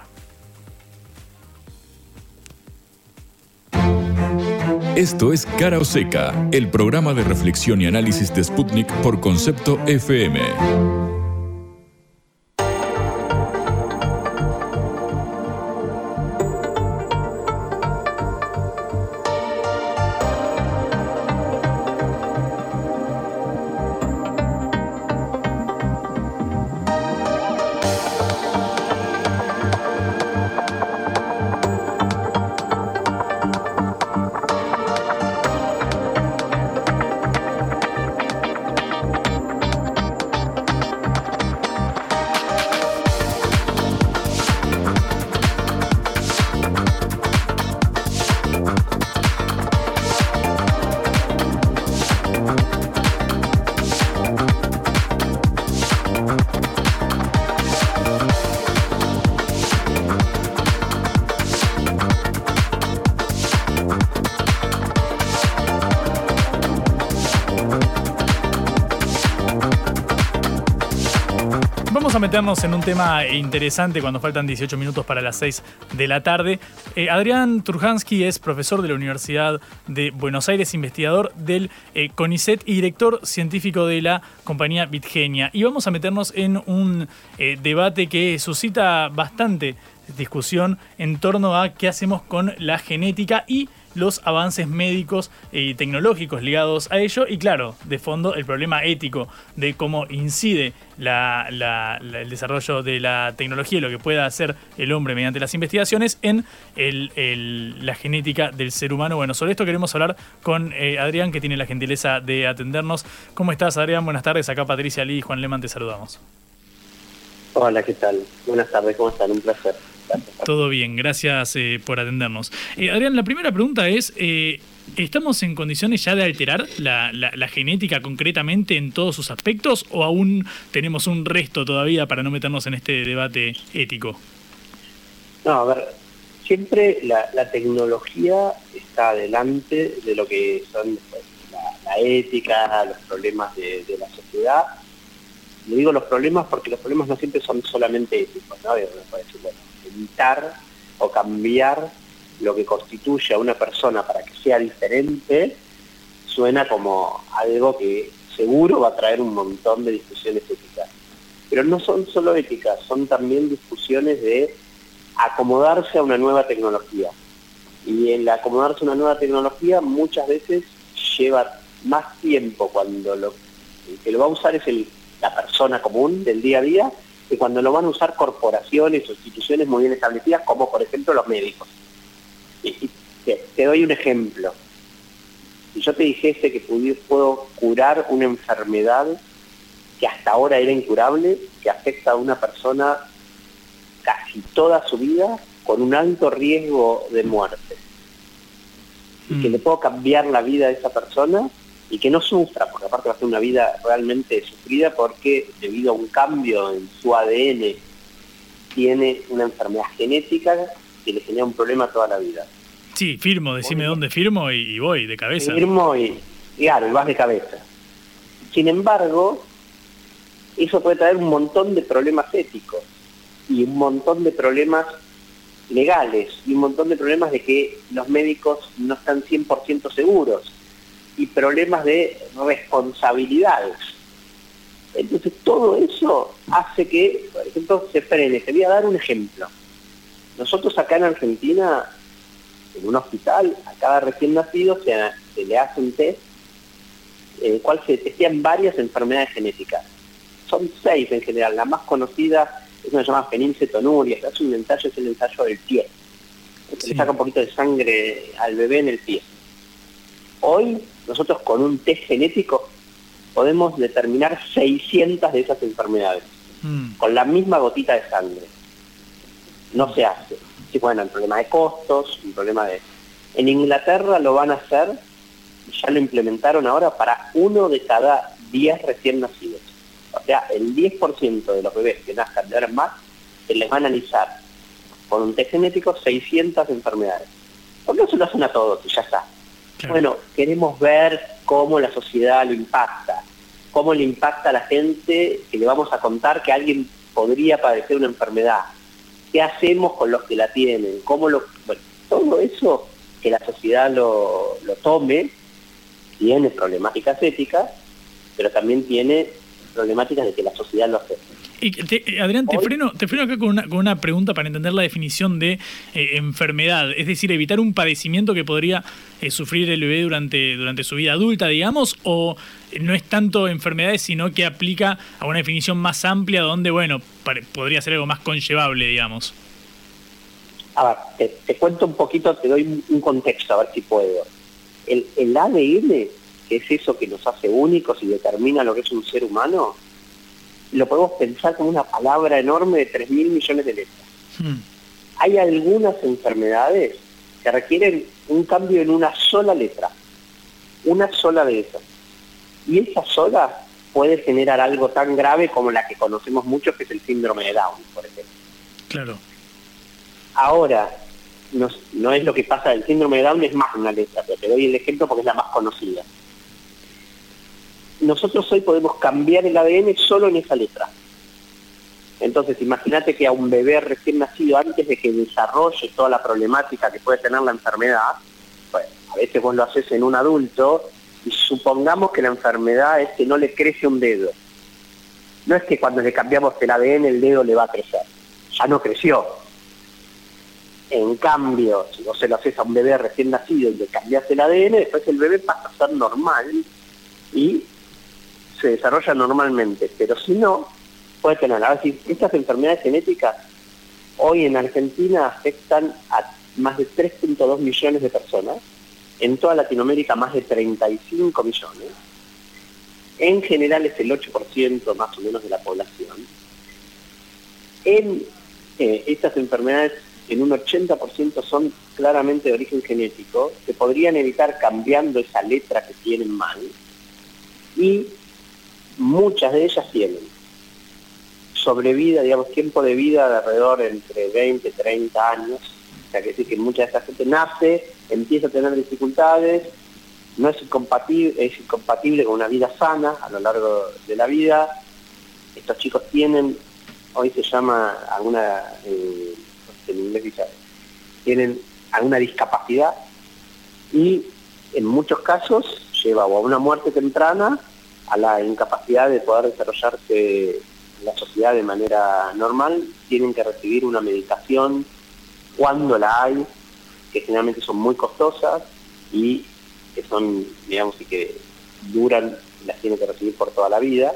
Speaker 10: Esto es Cara o Seca, el programa de reflexión y análisis de Sputnik por Concepto FM.
Speaker 12: a meternos en un tema interesante cuando faltan 18 minutos para las 6 de la tarde. Adrián Turhansky es profesor de la Universidad de Buenos Aires, investigador del CONICET y director científico de la compañía Bitgenia. Y vamos a meternos en un debate que suscita bastante discusión en torno a qué hacemos con la genética y los avances médicos y tecnológicos ligados a ello, y claro, de fondo el problema ético de cómo incide el desarrollo de la tecnología y lo que pueda hacer el hombre mediante las investigaciones en la genética del ser humano. Bueno, sobre esto queremos hablar con Adrián, que tiene la gentileza de atendernos. ¿Cómo estás, Adrián? Buenas tardes. Acá Patricia Lee y Juan Lehmann te saludamos.
Speaker 15: Hola, ¿qué tal? Buenas tardes, ¿cómo están? Un placer.
Speaker 12: Todo bien, gracias por atendernos. Adrián, la primera pregunta es, ¿estamos en condiciones ya de alterar la genética concretamente en todos sus aspectos o aún tenemos un resto todavía para no meternos en este debate ético?
Speaker 15: No, a ver, siempre la tecnología está adelante de lo que son la ética, los problemas de la sociedad. Le digo los problemas porque los problemas no siempre son solamente éticos, ¿no? Uno puede decir, bueno, evitar o cambiar lo que constituye a una persona para que sea diferente suena como algo que seguro va a traer un montón de discusiones éticas. Pero no son solo éticas, son también discusiones de acomodarse a una nueva tecnología. Y el acomodarse a una nueva tecnología muchas veces lleva más tiempo cuando el que lo va a usar es la persona común del día a día, que cuando lo van a usar corporaciones o instituciones muy bien establecidas, como por ejemplo los médicos. Y te doy un ejemplo. Si yo te dijese que puedo curar una enfermedad que hasta ahora era incurable, que afecta a una persona casi toda su vida, con un alto riesgo de muerte, y que le puedo cambiar la vida a esa persona y que no sufra, porque aparte va a ser una vida realmente sufrida porque debido a un cambio en su ADN tiene una enfermedad genética que le genera un problema toda la vida.
Speaker 12: Sí, firmo, decime dónde firmo y voy de cabeza.
Speaker 15: Firmo y claro, y vas de cabeza. Sin embargo, eso puede traer un montón de problemas éticos y un montón de problemas legales y un montón de problemas de que los médicos no están 100% seguros y problemas de responsabilidades. Entonces todo eso hace que, por ejemplo, se frene. Te voy a dar un ejemplo. Nosotros acá en Argentina, en un hospital, a cada recién nacido se le hace un test, el cual se testean varias enfermedades genéticas. Son 6 en general. La más conocida es una llamada fenilcetonuria, es un ensayo, es el ensayo del pie. Se le saca un poquito de sangre al bebé en el pie. Hoy, nosotros con un test genético podemos determinar 600 de esas enfermedades, con la misma gotita de sangre. No se hace. Sí, bueno, un problema de costos, un problema de... En Inglaterra lo van a hacer, ya lo implementaron ahora para 1 de cada 10 recién nacidos. O sea, el 10% de los bebés que nazcan de ahora en más, se les va a analizar con un test genético 600 enfermedades. ¿Por qué no se lo hacen a todos y ya está? Claro. Bueno, queremos ver cómo la sociedad lo impacta, cómo le impacta a la gente que le vamos a contar que alguien podría padecer una enfermedad. ¿Qué hacemos con los que la tienen? Bueno, todo eso que la sociedad lo tome, tiene problemáticas éticas, pero también tiene problemáticas de que la sociedad lo acepte.
Speaker 12: Y Adrián, te freno acá con una pregunta para entender la definición de enfermedad, es decir, evitar un padecimiento que podría sufrir el bebé durante su vida adulta, digamos, o no es tanto enfermedades, sino que aplica a una definición más amplia donde, bueno, podría ser algo más conllevable, digamos.
Speaker 15: A ver, te cuento un poquito, te doy un contexto, a ver si puedo. El ADN, que es eso que nos hace únicos y determina lo que es un ser humano, lo podemos pensar como una palabra enorme de 3.000 millones de letras. Hay algunas enfermedades que requieren un cambio en una sola letra, una sola de esas. Y esa sola puede generar algo tan grave como la que conocemos mucho, que es el síndrome de Down, por ejemplo.
Speaker 12: Claro.
Speaker 15: Ahora, no es lo que pasa del síndrome de Down, es más una letra, pero te doy el ejemplo porque es la más conocida. Nosotros hoy podemos cambiar el ADN solo en esa letra. Entonces, imagínate que a un bebé recién nacido, antes de que desarrolle toda la problemática que puede tener la enfermedad, pues, a veces vos lo haces en un adulto, y supongamos que la enfermedad es que no le crece un dedo. No es que cuando le cambiamos el ADN el dedo le va a crecer. Ya no creció. En cambio, si vos se lo haces a un bebé recién nacido y le cambias el ADN, después el bebé pasa a ser normal y se desarrolla normalmente, pero si no, puede tener. Ahora, si estas enfermedades genéticas hoy en Argentina afectan a más de 3.2 millones de personas, en toda Latinoamérica más de 35 millones, en general es el 8% más o menos de la población. Estas enfermedades en un 80% son claramente de origen genético, se podrían evitar cambiando esa letra que tienen mal, y muchas de ellas tienen sobrevida, digamos, tiempo de vida de alrededor entre 20 y 30 años. O sea, que decir que mucha de esta gente nace, empieza a tener dificultades, no es incompatible con una vida sana a lo largo de la vida. Estos chicos tienen, hoy se llama alguna, en inglés dice, tienen alguna discapacidad y en muchos casos lleva o a una muerte temprana, a la incapacidad de poder desarrollarse la sociedad de manera normal tienen que recibir una medicación cuando la hay, que generalmente son muy costosas y que son, digamos, y que duran, las tienen que recibir por toda la vida.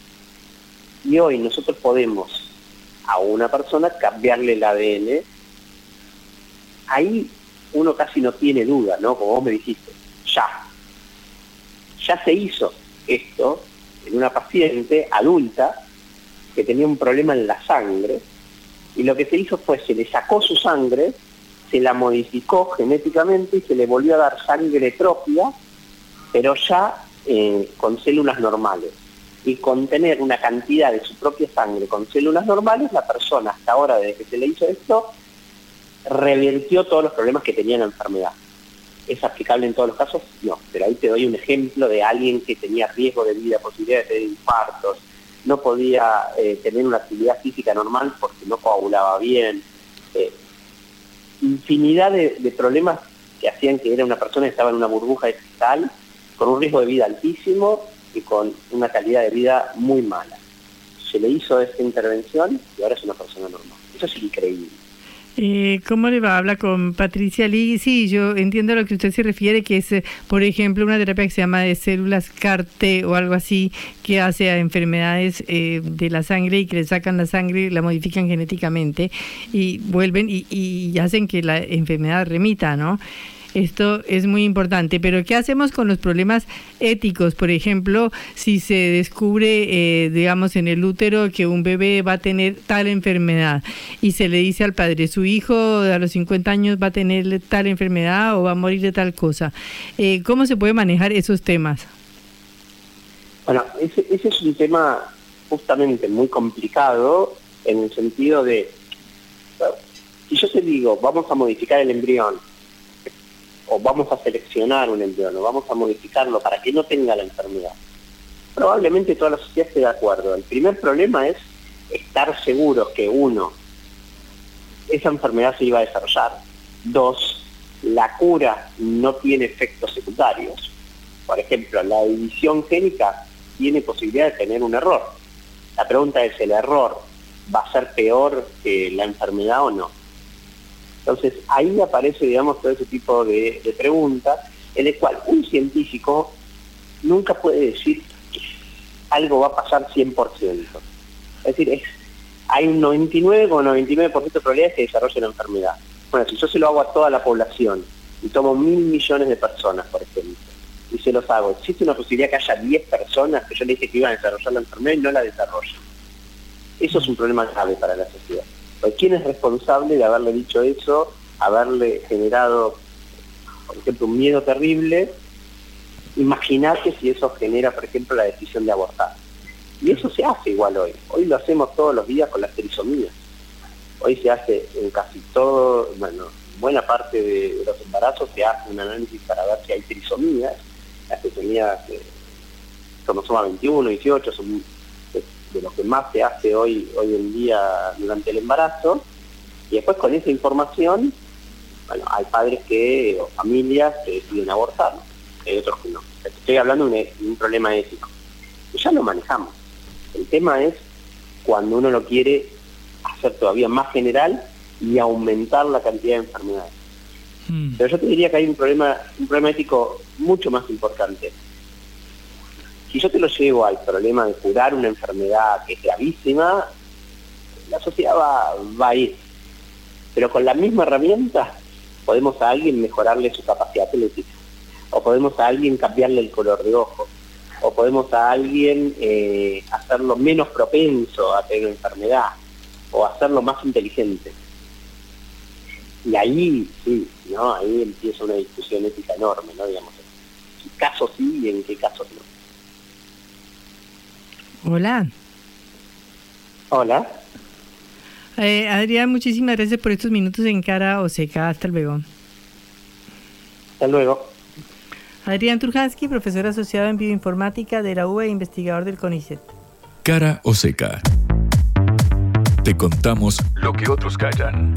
Speaker 15: Y hoy nosotros podemos a una persona cambiarle el ADN. Ahí uno casi no tiene duda, ¿no? Como vos me dijiste, ya se hizo esto en una paciente adulta que tenía un problema en la sangre, y lo que se hizo fue, se le sacó su sangre, se la modificó genéticamente y se le volvió a dar sangre propia, pero ya con células normales. Y con tener una cantidad de su propia sangre con células normales, la persona hasta ahora, desde que se le hizo esto, revirtió todos los problemas que tenía la enfermedad. ¿Es aplicable en todos los casos? No, pero ahí te doy un ejemplo de alguien que tenía riesgo de vida, posibilidad de tener infartos, no podía tener una actividad física normal porque no coagulaba bien, infinidad de problemas que hacían que era una persona que estaba en una burbuja de cristal, con un riesgo de vida altísimo y con una calidad de vida muy mala. Se le hizo esta intervención y ahora es una persona normal. Eso es increíble.
Speaker 11: ¿Cómo le va? Habla con Patricia Lee. Sí, yo entiendo a lo que usted se refiere, que es, por ejemplo, una terapia que se llama de células CAR-T o algo así, que hace a enfermedades de la sangre y que le sacan la sangre, la modifican genéticamente y vuelven y hacen que la enfermedad remita, ¿no? Esto es muy importante, pero ¿qué hacemos con los problemas éticos? Por ejemplo, si se descubre, digamos, en el útero que un bebé va a tener tal enfermedad y se le dice al padre, su hijo a los 50 años va a tener tal enfermedad o va a morir de tal cosa. ¿Cómo se puede manejar esos temas?
Speaker 15: Bueno, ese es un tema justamente muy complicado en el sentido de, si yo te digo, vamos a modificar el embrión, o vamos a seleccionar un embrión, o vamos a modificarlo para que no tenga la enfermedad, probablemente toda la sociedad esté de acuerdo. El primer problema es estar seguros que, uno, esa enfermedad se iba a desarrollar, dos, la cura no tiene efectos secundarios. Por ejemplo, la edición génica tiene posibilidad de tener un error. La pregunta es, ¿el error va a ser peor que la enfermedad o no? Entonces, ahí aparece, digamos, todo ese tipo de preguntas, en el cual un científico nunca puede decir que algo va a pasar 100%. Es decir, hay un 99,99% de probabilidades que desarrolle la enfermedad. Bueno, si yo se lo hago a toda la población, y tomo 1.000 millones de personas, por ejemplo, y se los hago, existe una posibilidad que haya 10 personas que yo le dije que iban a desarrollar la enfermedad y no la desarrollan. Eso es un problema grave para la sociedad. ¿Quién es responsable de haberle dicho eso, haberle generado, por ejemplo, un miedo terrible? Imaginate si eso genera, por ejemplo, la decisión de abortar. Y eso se hace igual hoy. Hoy lo hacemos todos los días con las trisomías. Hoy se hace en casi todo, bueno, buena parte de los embarazos se hace un análisis para ver si hay trisomías. Las trisomías cromosoma 21, 18 son de lo que más se hace hoy en día durante el embarazo, y después con esa información, bueno, hay padres o familias que deciden abortar, hay otros que no. Estoy hablando de un problema ético. Y ya lo manejamos. El tema es cuando uno lo quiere hacer todavía más general y aumentar la cantidad de enfermedades. Pero yo te diría que hay un problema ético mucho más importante. Si yo te lo llevo al problema de curar una enfermedad que es gravísima, la sociedad va a ir. Pero con la misma herramienta podemos a alguien mejorarle su capacidad atlética, o podemos a alguien cambiarle el color de ojo, o podemos a alguien hacerlo menos propenso a tener una enfermedad, o hacerlo más inteligente. Y ahí, sí, ¿no? Ahí empieza una discusión ética enorme, ¿no? Digamos, en qué casos sí y en qué casos no.
Speaker 11: Hola.
Speaker 15: Hola.
Speaker 11: Adrián, muchísimas gracias por estos minutos en Cara o Seca. Hasta luego.
Speaker 15: Hasta luego.
Speaker 11: Adrián Turjansky, profesor asociado en bioinformática de la UBA e investigador del CONICET.
Speaker 10: Cara o Seca. Te contamos lo que otros callan.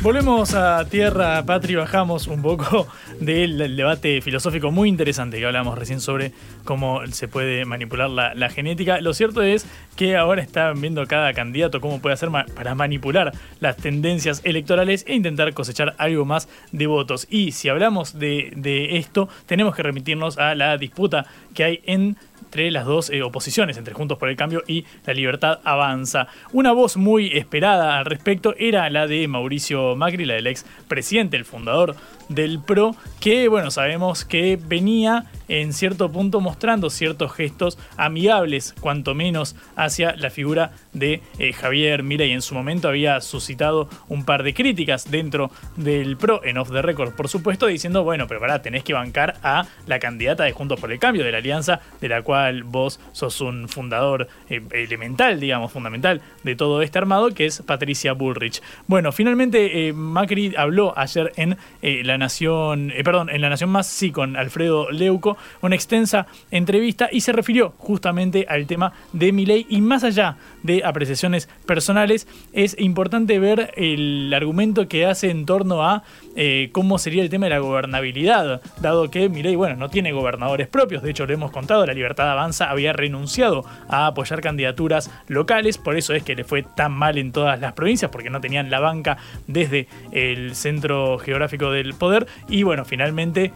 Speaker 12: Volvemos a tierra, Patri, bajamos un poco del debate filosófico muy interesante que hablamos recién sobre cómo se puede manipular la genética. Lo cierto es que ahora están viendo cada candidato cómo puede hacer para manipular las tendencias electorales e intentar cosechar algo más de votos. Y si hablamos de esto, tenemos que remitirnos a la disputa que hay entre las dos oposiciones, entre Juntos por el Cambio y La Libertad Avanza. Una voz muy esperada al respecto era la de Mauricio Macri, la del ex presidente, el fundador del PRO, que bueno, sabemos que venía en cierto punto mostrando ciertos gestos amigables, cuanto menos hacia la figura de Javier Milei. En su momento había suscitado un par de críticas dentro del PRO, en off the record, por supuesto, diciendo, bueno, pero pará, tenés que bancar a la candidata de Juntos por el Cambio, de la alianza de la cual vos sos un fundador elemental, digamos, fundamental de todo este armado, que es Patricia Bullrich. Bueno, finalmente Macri habló ayer en La Nación Más, sí, con Alfredo Leuco, una extensa entrevista, y se refirió justamente al tema de Milei. Y más allá de apreciaciones personales, es importante ver el argumento que hace en torno a cómo sería el tema de la gobernabilidad, dado que Milei, bueno, no tiene gobernadores propios. De hecho, lo hemos contado, La Libertad Avanza había renunciado a apoyar candidaturas locales, por eso es que le fue tan mal en todas las provincias, porque no tenían la banca desde el centro geográfico del poder. Y bueno, finalmente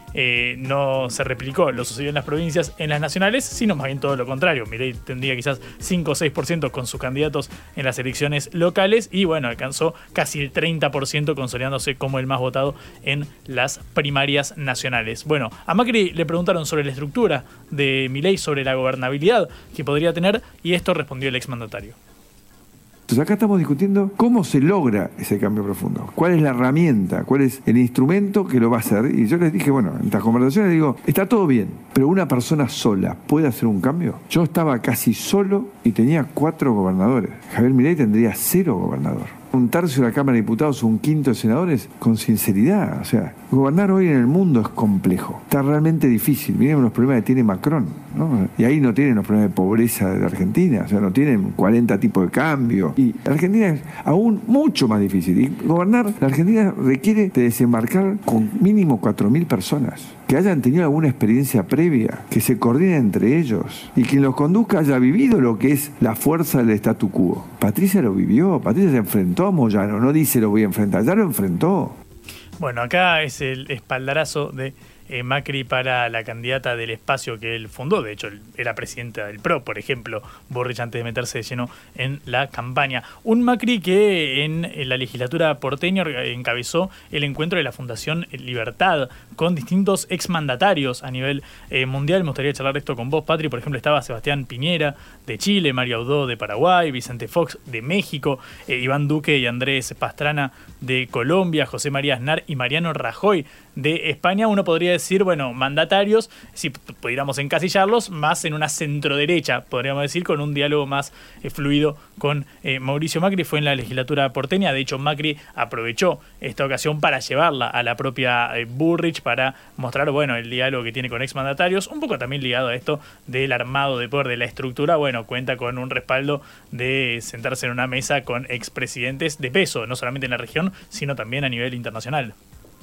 Speaker 12: no se replicó lo sucedió en las provincias en las nacionales, sino más bien todo lo contrario. Milei tendría quizás 5 o 6% con sus candidatos en las elecciones locales, y bueno, alcanzó casi el 30%, consolidándose como el más votado en las primarias nacionales. Bueno, a Macri le preguntaron sobre la estructura de Milei, sobre la gobernabilidad que podría tener, y esto respondió el exmandatario.
Speaker 16: Entonces acá estamos discutiendo cómo se logra ese cambio profundo, cuál es la herramienta, cuál es el instrumento que lo va a hacer. Y yo les dije, bueno, en estas conversaciones les digo, está todo bien, pero una persona sola puede hacer un cambio. Yo estaba casi solo y tenía 4 gobernadores. Javier Milei tendría 0 gobernador. Un tercio de la Cámara de Diputados, un quinto de senadores, con sinceridad. O sea, gobernar hoy en el mundo es complejo. Está realmente difícil. Miren los problemas que tiene Macron, ¿no? Y ahí no tienen los problemas de pobreza de Argentina. O sea, no tienen 40 tipos de cambio. Y Argentina es aún mucho más difícil. Y gobernar, la Argentina requiere de desembarcar con mínimo 4.000 personas. Que hayan tenido alguna experiencia previa, que se coordinen entre ellos y quien los conduzca haya vivido lo que es la fuerza del statu quo. Patricia lo vivió, Patricia se enfrentó a Moyano, no dice lo voy a enfrentar, ya lo enfrentó.
Speaker 12: Bueno, acá es el espaldarazo de Macri para la candidata del espacio que él fundó. De hecho, él era presidenta del PRO, por ejemplo, Bullrich, antes de meterse de lleno en la campaña. Un Macri que en la legislatura porteña encabezó el encuentro de la Fundación Libertad con distintos exmandatarios a nivel mundial. Me gustaría charlar esto con vos, Patri. Por ejemplo, estaba Sebastián Piñera de Chile, Mario Audó de Paraguay, Vicente Fox de México, Iván Duque y Andrés Pastrana de Colombia, José María Aznar y Mariano Rajoy de España. Uno podría decir, bueno, mandatarios, si pudiéramos encasillarlos, más en una centroderecha, podríamos decir, con un diálogo más fluido con Mauricio Macri. Fue en la legislatura porteña. De hecho, Macri aprovechó esta ocasión para llevarla a la propia Bullrich, para mostrar, bueno, el diálogo que tiene con exmandatarios, un poco también ligado a esto del armado de poder, de la estructura. Bueno, cuenta con un respaldo de sentarse en una mesa con expresidentes de peso, no solamente en la región, sino también a nivel internacional.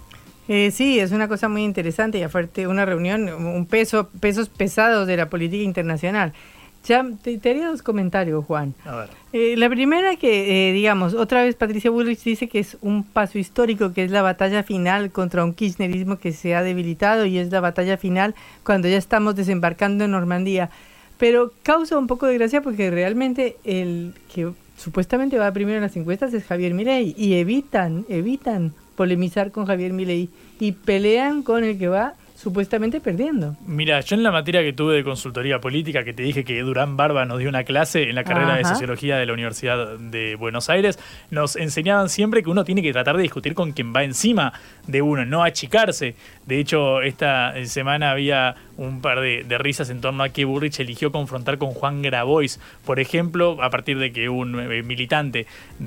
Speaker 11: Sí, es una cosa muy interesante, y aparte una reunión, pesos pesados de la política internacional. Ya te haría 2 comentarios, Juan.
Speaker 12: A ver.
Speaker 11: La primera que, digamos, otra vez Patricia Bullrich dice que es un paso histórico, que es la batalla final contra un kirchnerismo que se ha debilitado, y es la batalla final cuando ya estamos desembarcando en Normandía. Pero causa un poco de gracia porque realmente el que supuestamente va primero en las encuestas es Javier Milei, y evitan polemizar con Javier Milei y pelean con el que va supuestamente perdiendo.
Speaker 12: Mira, yo en la materia que tuve de consultoría política, que te dije que Durán Barba nos dio una clase en la carrera de Sociología de la Universidad de Buenos Aires, nos enseñaban siempre que uno tiene que tratar de discutir con quien va encima de uno, no achicarse. De hecho, esta semana había un par de risas en torno a que Bullrich eligió confrontar con Juan Grabois, por ejemplo, a partir de que un militante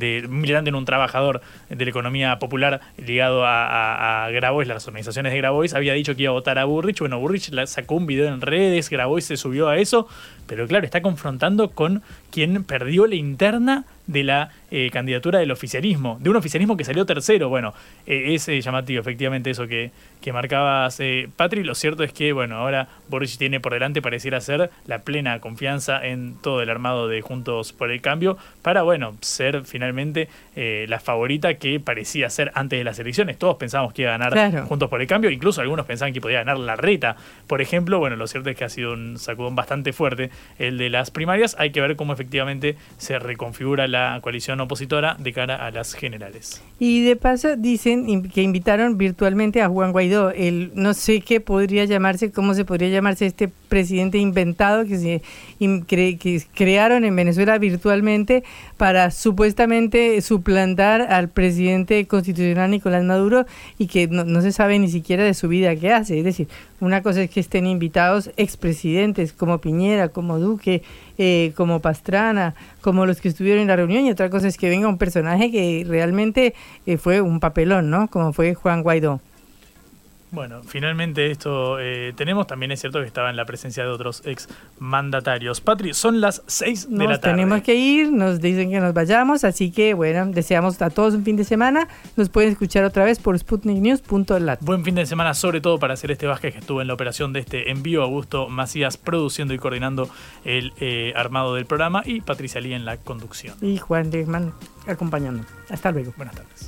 Speaker 12: en un trabajador de la economía popular ligado a Grabois, las organizaciones de Grabois, había dicho que iba a votar a Bullrich. Bueno, Bullrich sacó un video en redes, Grabois se subió a eso, pero claro, está confrontando con quien perdió la interna de la candidatura del oficialismo, de un oficialismo que salió tercero. Bueno, es llamativo efectivamente eso que marcabas, Patri. Lo cierto es que, bueno, ahora Boric tiene por delante, pareciera ser, la plena confianza en todo el armado de Juntos por el Cambio para, bueno, ser finalmente la favorita que parecía ser antes de las elecciones. Todos pensábamos que iba a ganar Juntos por el Cambio, incluso algunos pensaban que podía ganar Larreta, por ejemplo. Bueno, lo cierto es que ha sido un sacudón bastante fuerte el de las primarias. Hay que ver cómo efectivamente se reconfigura la coalición opositora de cara a las generales.
Speaker 11: Y de paso dicen que invitaron virtualmente a Juan Guaidó. No sé qué podría llamarse, cómo se podría llamarse este presidente inventado que crearon en Venezuela virtualmente para supuestamente suplantar al presidente constitucional Nicolás Maduro, y que no se sabe ni siquiera de su vida qué hace. Es decir, una cosa es que estén invitados expresidentes como Piñera, como Duque, como Pastrana, como los que estuvieron en la reunión, y otra cosa es que venga un personaje que realmente fue un papelón, ¿no? Como fue Juan Guaidó.
Speaker 12: Bueno, finalmente esto tenemos. También es cierto que estaba en la presencia de otros ex mandatarios. Patri, son las 6 de la tarde.
Speaker 11: Tenemos que ir, nos dicen que nos vayamos, así que bueno, deseamos a todos un fin de semana. Nos pueden escuchar otra vez por sputniknews.lat.
Speaker 12: Buen fin de semana, sobre todo para Celeste Vázquez, que estuvo en la operación de este envío, Augusto Macías produciendo y coordinando el armado del programa, y Patricia Lee en la conducción.
Speaker 11: Y Juan Degman acompañando. Hasta luego.
Speaker 12: Buenas tardes.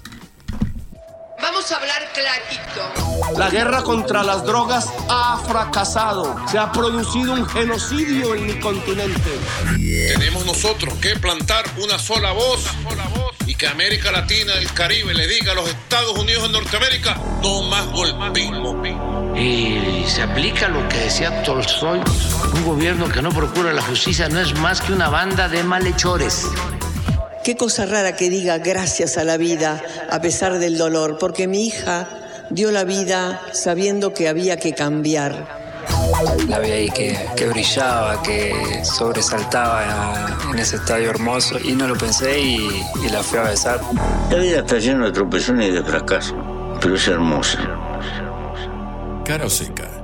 Speaker 3: Vamos a hablar clarito.
Speaker 17: La guerra contra las drogas ha fracasado. Se ha producido un genocidio en mi continente.
Speaker 18: Tenemos nosotros que plantar una sola voz y que América Latina, el Caribe, le diga a los Estados Unidos de Norteamérica: no más golpismo.
Speaker 19: Y se aplica lo que decía Tolstoy: un gobierno que no procura la justicia no es más que una banda de malhechores.
Speaker 20: Qué cosa rara que diga gracias a la vida a pesar del dolor, porque mi hija dio la vida sabiendo que había que cambiar.
Speaker 21: La vi ahí que brillaba, que sobresaltaba en ese estadio hermoso, y no lo pensé y la fui a besar.
Speaker 22: La vida está llena de tropezones y de fracasos, pero es hermosa.
Speaker 10: Cara o Seca.